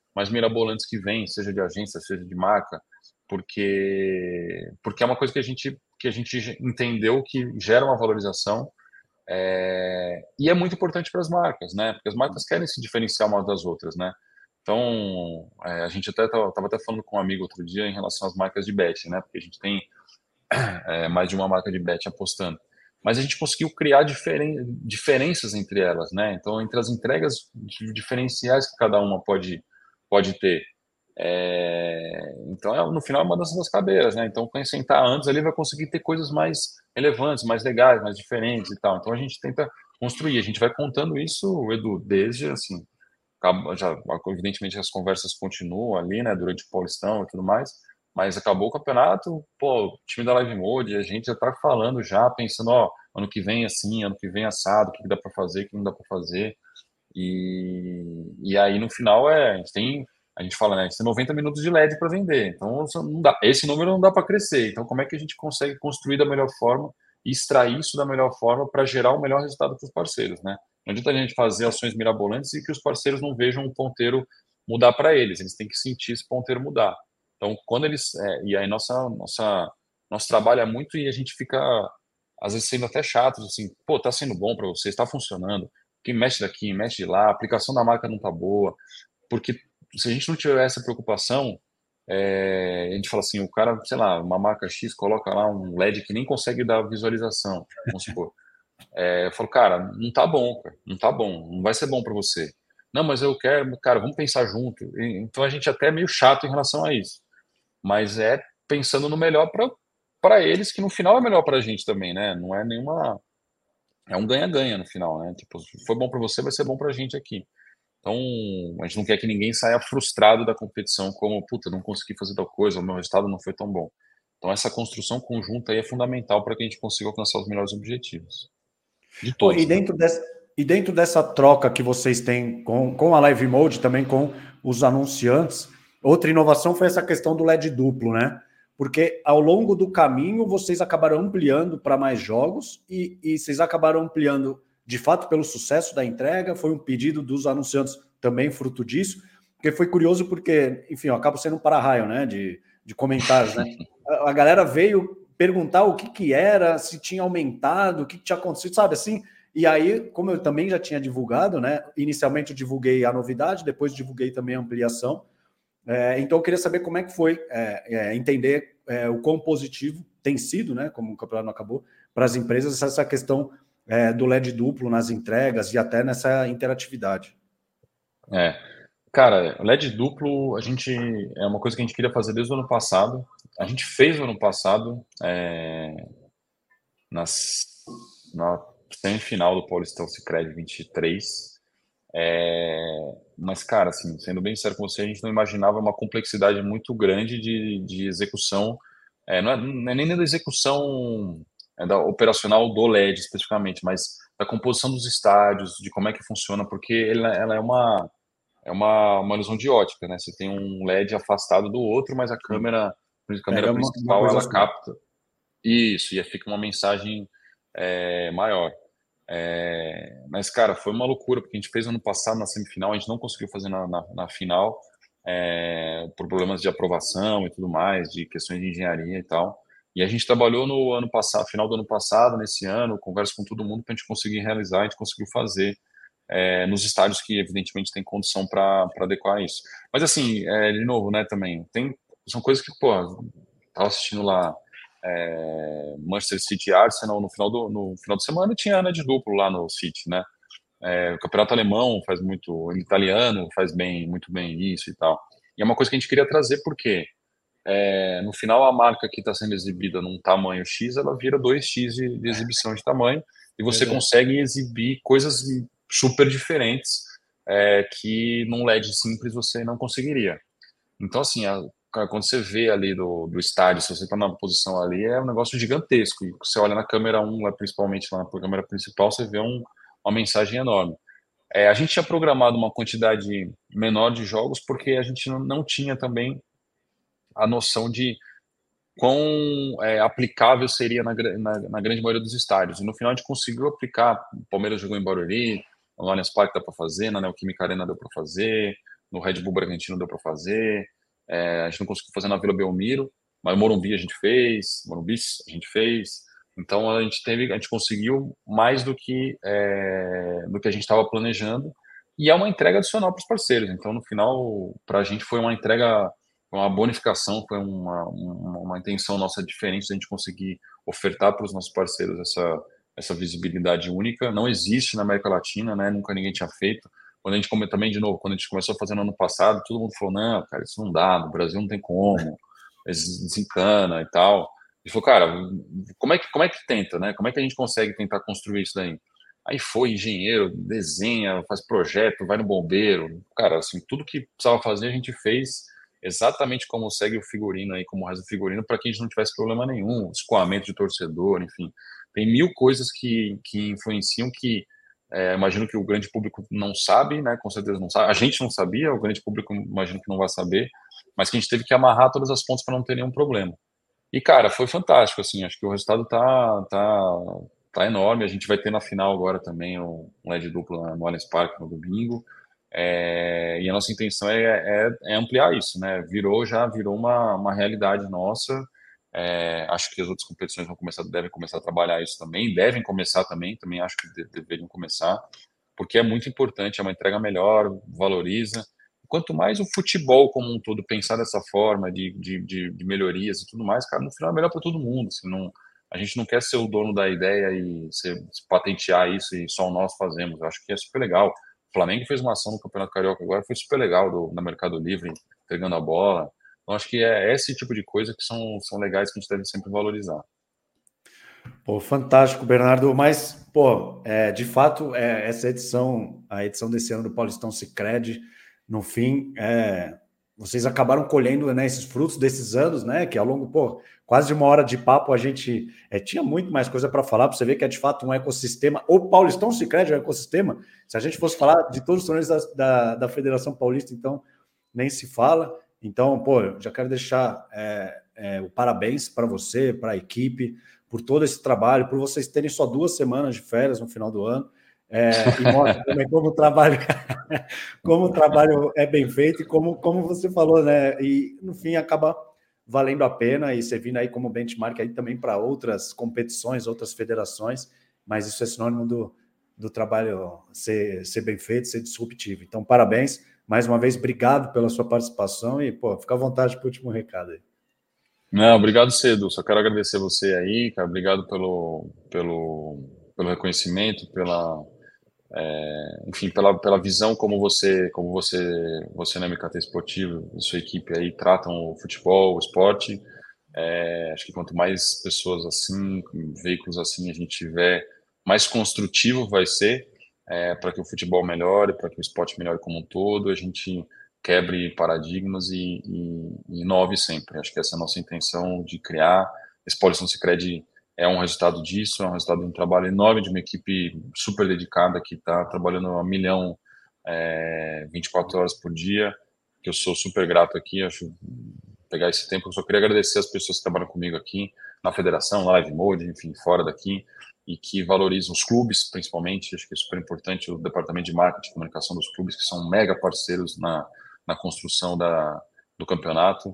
mais mirabolantes que vêm, seja de agência, seja de marca, porque é uma coisa que a gente entendeu que gera uma valorização, e é muito importante para as marcas, né? Porque as marcas querem se diferenciar umas das outras, né? Então, a gente até estava até falando com um amigo outro dia em relação às marcas de bet, né? Porque a gente tem mais de uma marca de bet apostando. Mas a gente conseguiu criar diferenças entre elas, né? Então, entre as entregas diferenciais que cada uma pode ter. Então, no final, é uma dança das cadeiras, né? Então, quem sentar antes ali vai conseguir ter coisas mais relevantes, mais legais, mais diferentes e tal. Então, a gente tenta construir. A gente vai contando isso, Edu, desde, assim, já, evidentemente, as conversas continuam ali, né, durante o Paulistão e tudo mais, mas acabou o campeonato, pô, o time da Live Mode, a gente já tá falando, já pensando, ó, ano que vem assim, ano que vem assado, o que dá para fazer, o que não dá para fazer, e aí no final a gente fala, né, a gente tem 90 minutos de LED para vender, então não dá, esse número não dá para crescer, então como é que a gente consegue construir da melhor forma e extrair isso da melhor forma para gerar o melhor resultado para os parceiros, né? Não adianta a gente fazer ações mirabolantes e que os parceiros não vejam o ponteiro mudar para eles têm que sentir esse ponteiro mudar. Então, quando eles. E aí, nosso trabalho é muito e a gente fica, às vezes, sendo até chato, assim, pô, tá sendo bom para você, está funcionando, que mexe daqui, mexe de lá, a aplicação da marca não tá boa, porque se a gente não tiver essa preocupação, a gente fala assim, o cara, sei lá, uma marca X coloca lá um LED que nem consegue dar visualização, vamos supor. Eu falo, cara, não tá bom, cara, não tá bom, não vai ser bom para você. Não, mas eu quero, cara, vamos pensar junto. Então a gente até é meio chato em relação a isso, mas é pensando no melhor para eles, que no final é melhor para a gente também, né? Não é nenhuma, é um ganha-ganha no final, né? Tipo, se for bom para você, vai ser bom para a gente aqui. Então, a gente não quer que ninguém saia frustrado da competição, como, puta, não consegui fazer tal coisa, o meu resultado não foi tão bom. Então, essa construção conjunta aí é fundamental para que a gente consiga alcançar os melhores objetivos. De Pô, todos, né? e dentro dessa troca que vocês têm com a Live Mode, também com os anunciantes, outra inovação foi essa questão do LED duplo, né? Porque ao longo do caminho vocês acabaram ampliando para mais jogos e vocês acabaram ampliando de fato pelo sucesso da entrega. Foi um pedido dos anunciantes também fruto disso, porque foi curioso porque, enfim, eu acabo sendo um para-raio, né? De comentários, né? A galera veio perguntar o que era, se tinha aumentado, o que tinha acontecido, sabe assim? E aí, como eu também já tinha divulgado, né? Inicialmente eu divulguei a novidade, depois divulguei também a ampliação. Então eu queria saber como é que foi entender o quão positivo tem sido, né? Como o campeonato não acabou, para as empresas essa questão do LED duplo nas entregas e até nessa interatividade. Cara, o LED duplo, é uma coisa que a gente queria fazer desde o ano passado. A gente fez no ano passado, na semifinal do Paulistão Sicredi 23. Mas, cara, assim, sendo bem sincero com você, a gente não imaginava uma complexidade muito grande de execução. Não é nem da execução da operacional do LED especificamente, mas da composição dos estádios, de como é que funciona, porque ela é uma ilusão de ótica, né? Você tem um LED afastado do outro, mas a câmera Pega uma principal, coisa ela só. capta isso, e aí fica uma mensagem maior. Mas, cara, foi uma loucura, porque a gente fez ano passado na semifinal, a gente não conseguiu fazer na final, por problemas de aprovação e tudo mais, de questões de engenharia e tal. E a gente trabalhou no ano passado, final do ano passado, nesse ano, conversa com todo mundo para a gente conseguir realizar, a gente conseguiu fazer nos estádios que, evidentemente, tem condição para adequar isso. Mas, assim, de novo, né, também, são coisas que, pô, tava assistindo lá Manchester City e Arsenal no final de semana tinha Ana de duplo lá no City, né? O campeonato alemão faz muito, o italiano faz muito bem isso e tal. E é uma coisa que a gente queria trazer porque no final a marca que está sendo exibida num tamanho X, ela vira 2x de exibição de tamanho e você consegue exibir coisas super diferentes que num LED simples você não conseguiria. Então, assim, quando você vê ali do estádio, se você está na posição ali, é um negócio gigantesco. E você olha na câmera 1, principalmente lá na câmera principal, você vê uma mensagem enorme. A gente tinha programado uma quantidade menor de jogos porque a gente não tinha também a noção de quão aplicável seria na grande maioria dos estádios. E no final a gente conseguiu aplicar. O Palmeiras jogou em Barueri, no Allianz Parque dá para fazer, na Neoquímica Arena deu para fazer, no Red Bull Bragantino deu para fazer, a gente não conseguiu fazer na Vila Belmiro, mas Morumbi a gente fez, a gente fez. Então a gente conseguiu mais do que a gente estava planejando, e é uma entrega adicional para os parceiros. Então no final, para a gente foi uma entrega, uma bonificação, foi uma intenção nossa diferente de a gente conseguir ofertar para os nossos parceiros essa visibilidade única. Não existe na América Latina, né? Nunca ninguém tinha feito. Quando a gente também, de novo, quando a gente começou a fazer no ano passado, todo mundo falou, não, cara, isso não dá, no Brasil não tem como, desencana e tal. E falou, cara, como é que tenta, né? Como é que a gente consegue tentar construir isso daí? Aí foi engenheiro, desenha, faz projeto, vai no bombeiro. Cara, assim, tudo que precisava fazer a gente fez exatamente como segue o figurino aí, como reza o figurino, para que a gente não tivesse problema nenhum, escoamento de torcedor, enfim. Tem mil coisas que influenciam que imagino que o grande público não sabe, né? Com certeza não sabe. A gente não sabia, o grande público imagino que não vai saber, mas que a gente teve que amarrar todas as pontas para não ter nenhum problema. E, cara, foi fantástico, assim, acho que o resultado tá enorme. A gente vai ter na final agora também um LED duplo no Allianz Parque no domingo. E a nossa intenção é ampliar isso, né? Já virou uma realidade nossa. Acho que as outras competições devem começar a trabalhar isso também, também acho que deveriam começar, porque é muito importante, é uma entrega melhor, valoriza. Quanto mais o futebol como um todo pensar dessa forma de melhorias e tudo mais, cara, no final é melhor para todo mundo. Assim, não, a gente não quer ser o dono da ideia e se patentear isso e só nós fazemos. Eu acho que é super legal. O Flamengo fez uma ação no Campeonato Carioca agora, foi super legal, na Mercado Livre, pegando a bola. Então, acho que é esse tipo de coisa que são legais que a gente deve sempre valorizar. Pô, fantástico, Bernardo. Mas, pô, de fato, essa edição, a edição desse ano do Paulistão Sicredi, no fim, vocês acabaram colhendo, né, esses frutos desses anos, né? Que ao longo, pô, quase de uma hora de papo a gente tinha muito mais coisa para falar, para você ver que é de fato um ecossistema. O Paulistão Sicredi é um ecossistema. Se a gente fosse falar de todos os torneios da Federação Paulista, então nem se fala. Então, pô, já quero deixar o parabéns para você, para a equipe, por todo esse trabalho, por vocês terem só 2 semanas de férias no final do ano, e mostra também como o trabalho é bem feito e como você falou, né? E no fim acaba valendo a pena e servindo aí como benchmark aí também para outras competições, outras federações, mas isso é sinônimo do trabalho ser bem feito, ser disruptivo. Então, parabéns. Mais uma vez, obrigado pela sua participação e, pô, fica à vontade para o último recado aí. Não, obrigado, Cedo. Só quero agradecer você aí, cara. Obrigado pelo reconhecimento, enfim, pela visão como você na MKT Esportivo e sua equipe aí tratam o futebol, o esporte. Acho que quanto mais pessoas assim, veículos assim a gente tiver, mais construtivo vai ser para que o futebol melhore, para que o esporte melhore como um todo, a gente quebre paradigmas e inove sempre. Acho que essa é a nossa intenção de criar. Esse Paulistão Sicredi é um resultado disso, é um resultado de um trabalho enorme de uma equipe super dedicada que está trabalhando a milhão 24 horas por dia, que eu sou super grato aqui. Acho pegar esse tempo, eu só queria agradecer as pessoas que trabalham comigo aqui na federação, na Live Mode, enfim, fora daqui, e que valorizam os clubes, principalmente. Acho que é super importante o departamento de marketing e comunicação dos clubes, que são mega parceiros na construção do campeonato.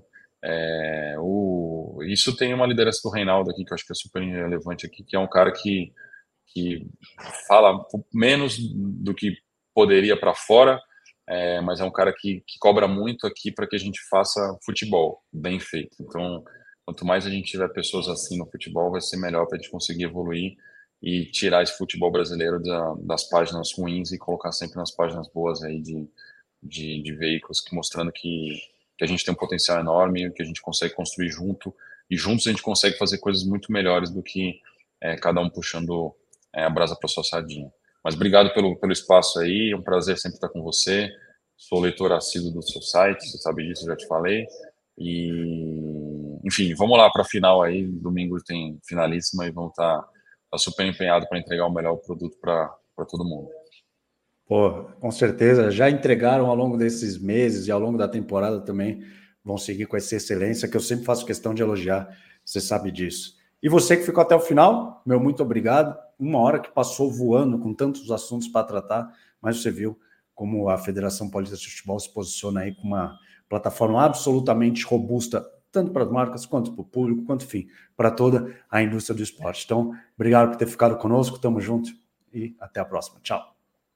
Isso tem uma liderança do Reinaldo aqui, que eu acho que é super relevante aqui, que é um cara que fala menos do que poderia para fora, mas é um cara que cobra muito aqui para que a gente faça futebol bem feito. Então, quanto mais a gente tiver pessoas assim no futebol, vai ser melhor para a gente conseguir evoluir e tirar esse futebol brasileiro das páginas ruins e colocar sempre nas páginas boas aí de veículos, mostrando que a gente tem um potencial enorme, que a gente consegue construir junto, e juntos a gente consegue fazer coisas muito melhores do que cada um puxando a brasa para sua sardinha. Mas obrigado pelo espaço aí, é um prazer sempre estar com você. Sou leitor assíduo do seu site, você sabe disso, eu já te falei. E, enfim, vamos lá para a final aí. Domingo tem finalíssima e vamos estar super empenhado para entregar o melhor produto para todo mundo. Pô, com certeza, já entregaram ao longo desses meses e ao longo da temporada também vão seguir com essa excelência que eu sempre faço questão de elogiar, você sabe disso. E você que ficou até o final, meu muito obrigado. Uma hora que passou voando com tantos assuntos para tratar, mas você viu, como a Federação Paulista de Futebol se posiciona aí com uma plataforma absolutamente robusta, tanto para as marcas, quanto para o público, quanto, enfim, para toda a indústria do esporte. Então, obrigado por ter ficado conosco, tamo junto e até a próxima. Tchau.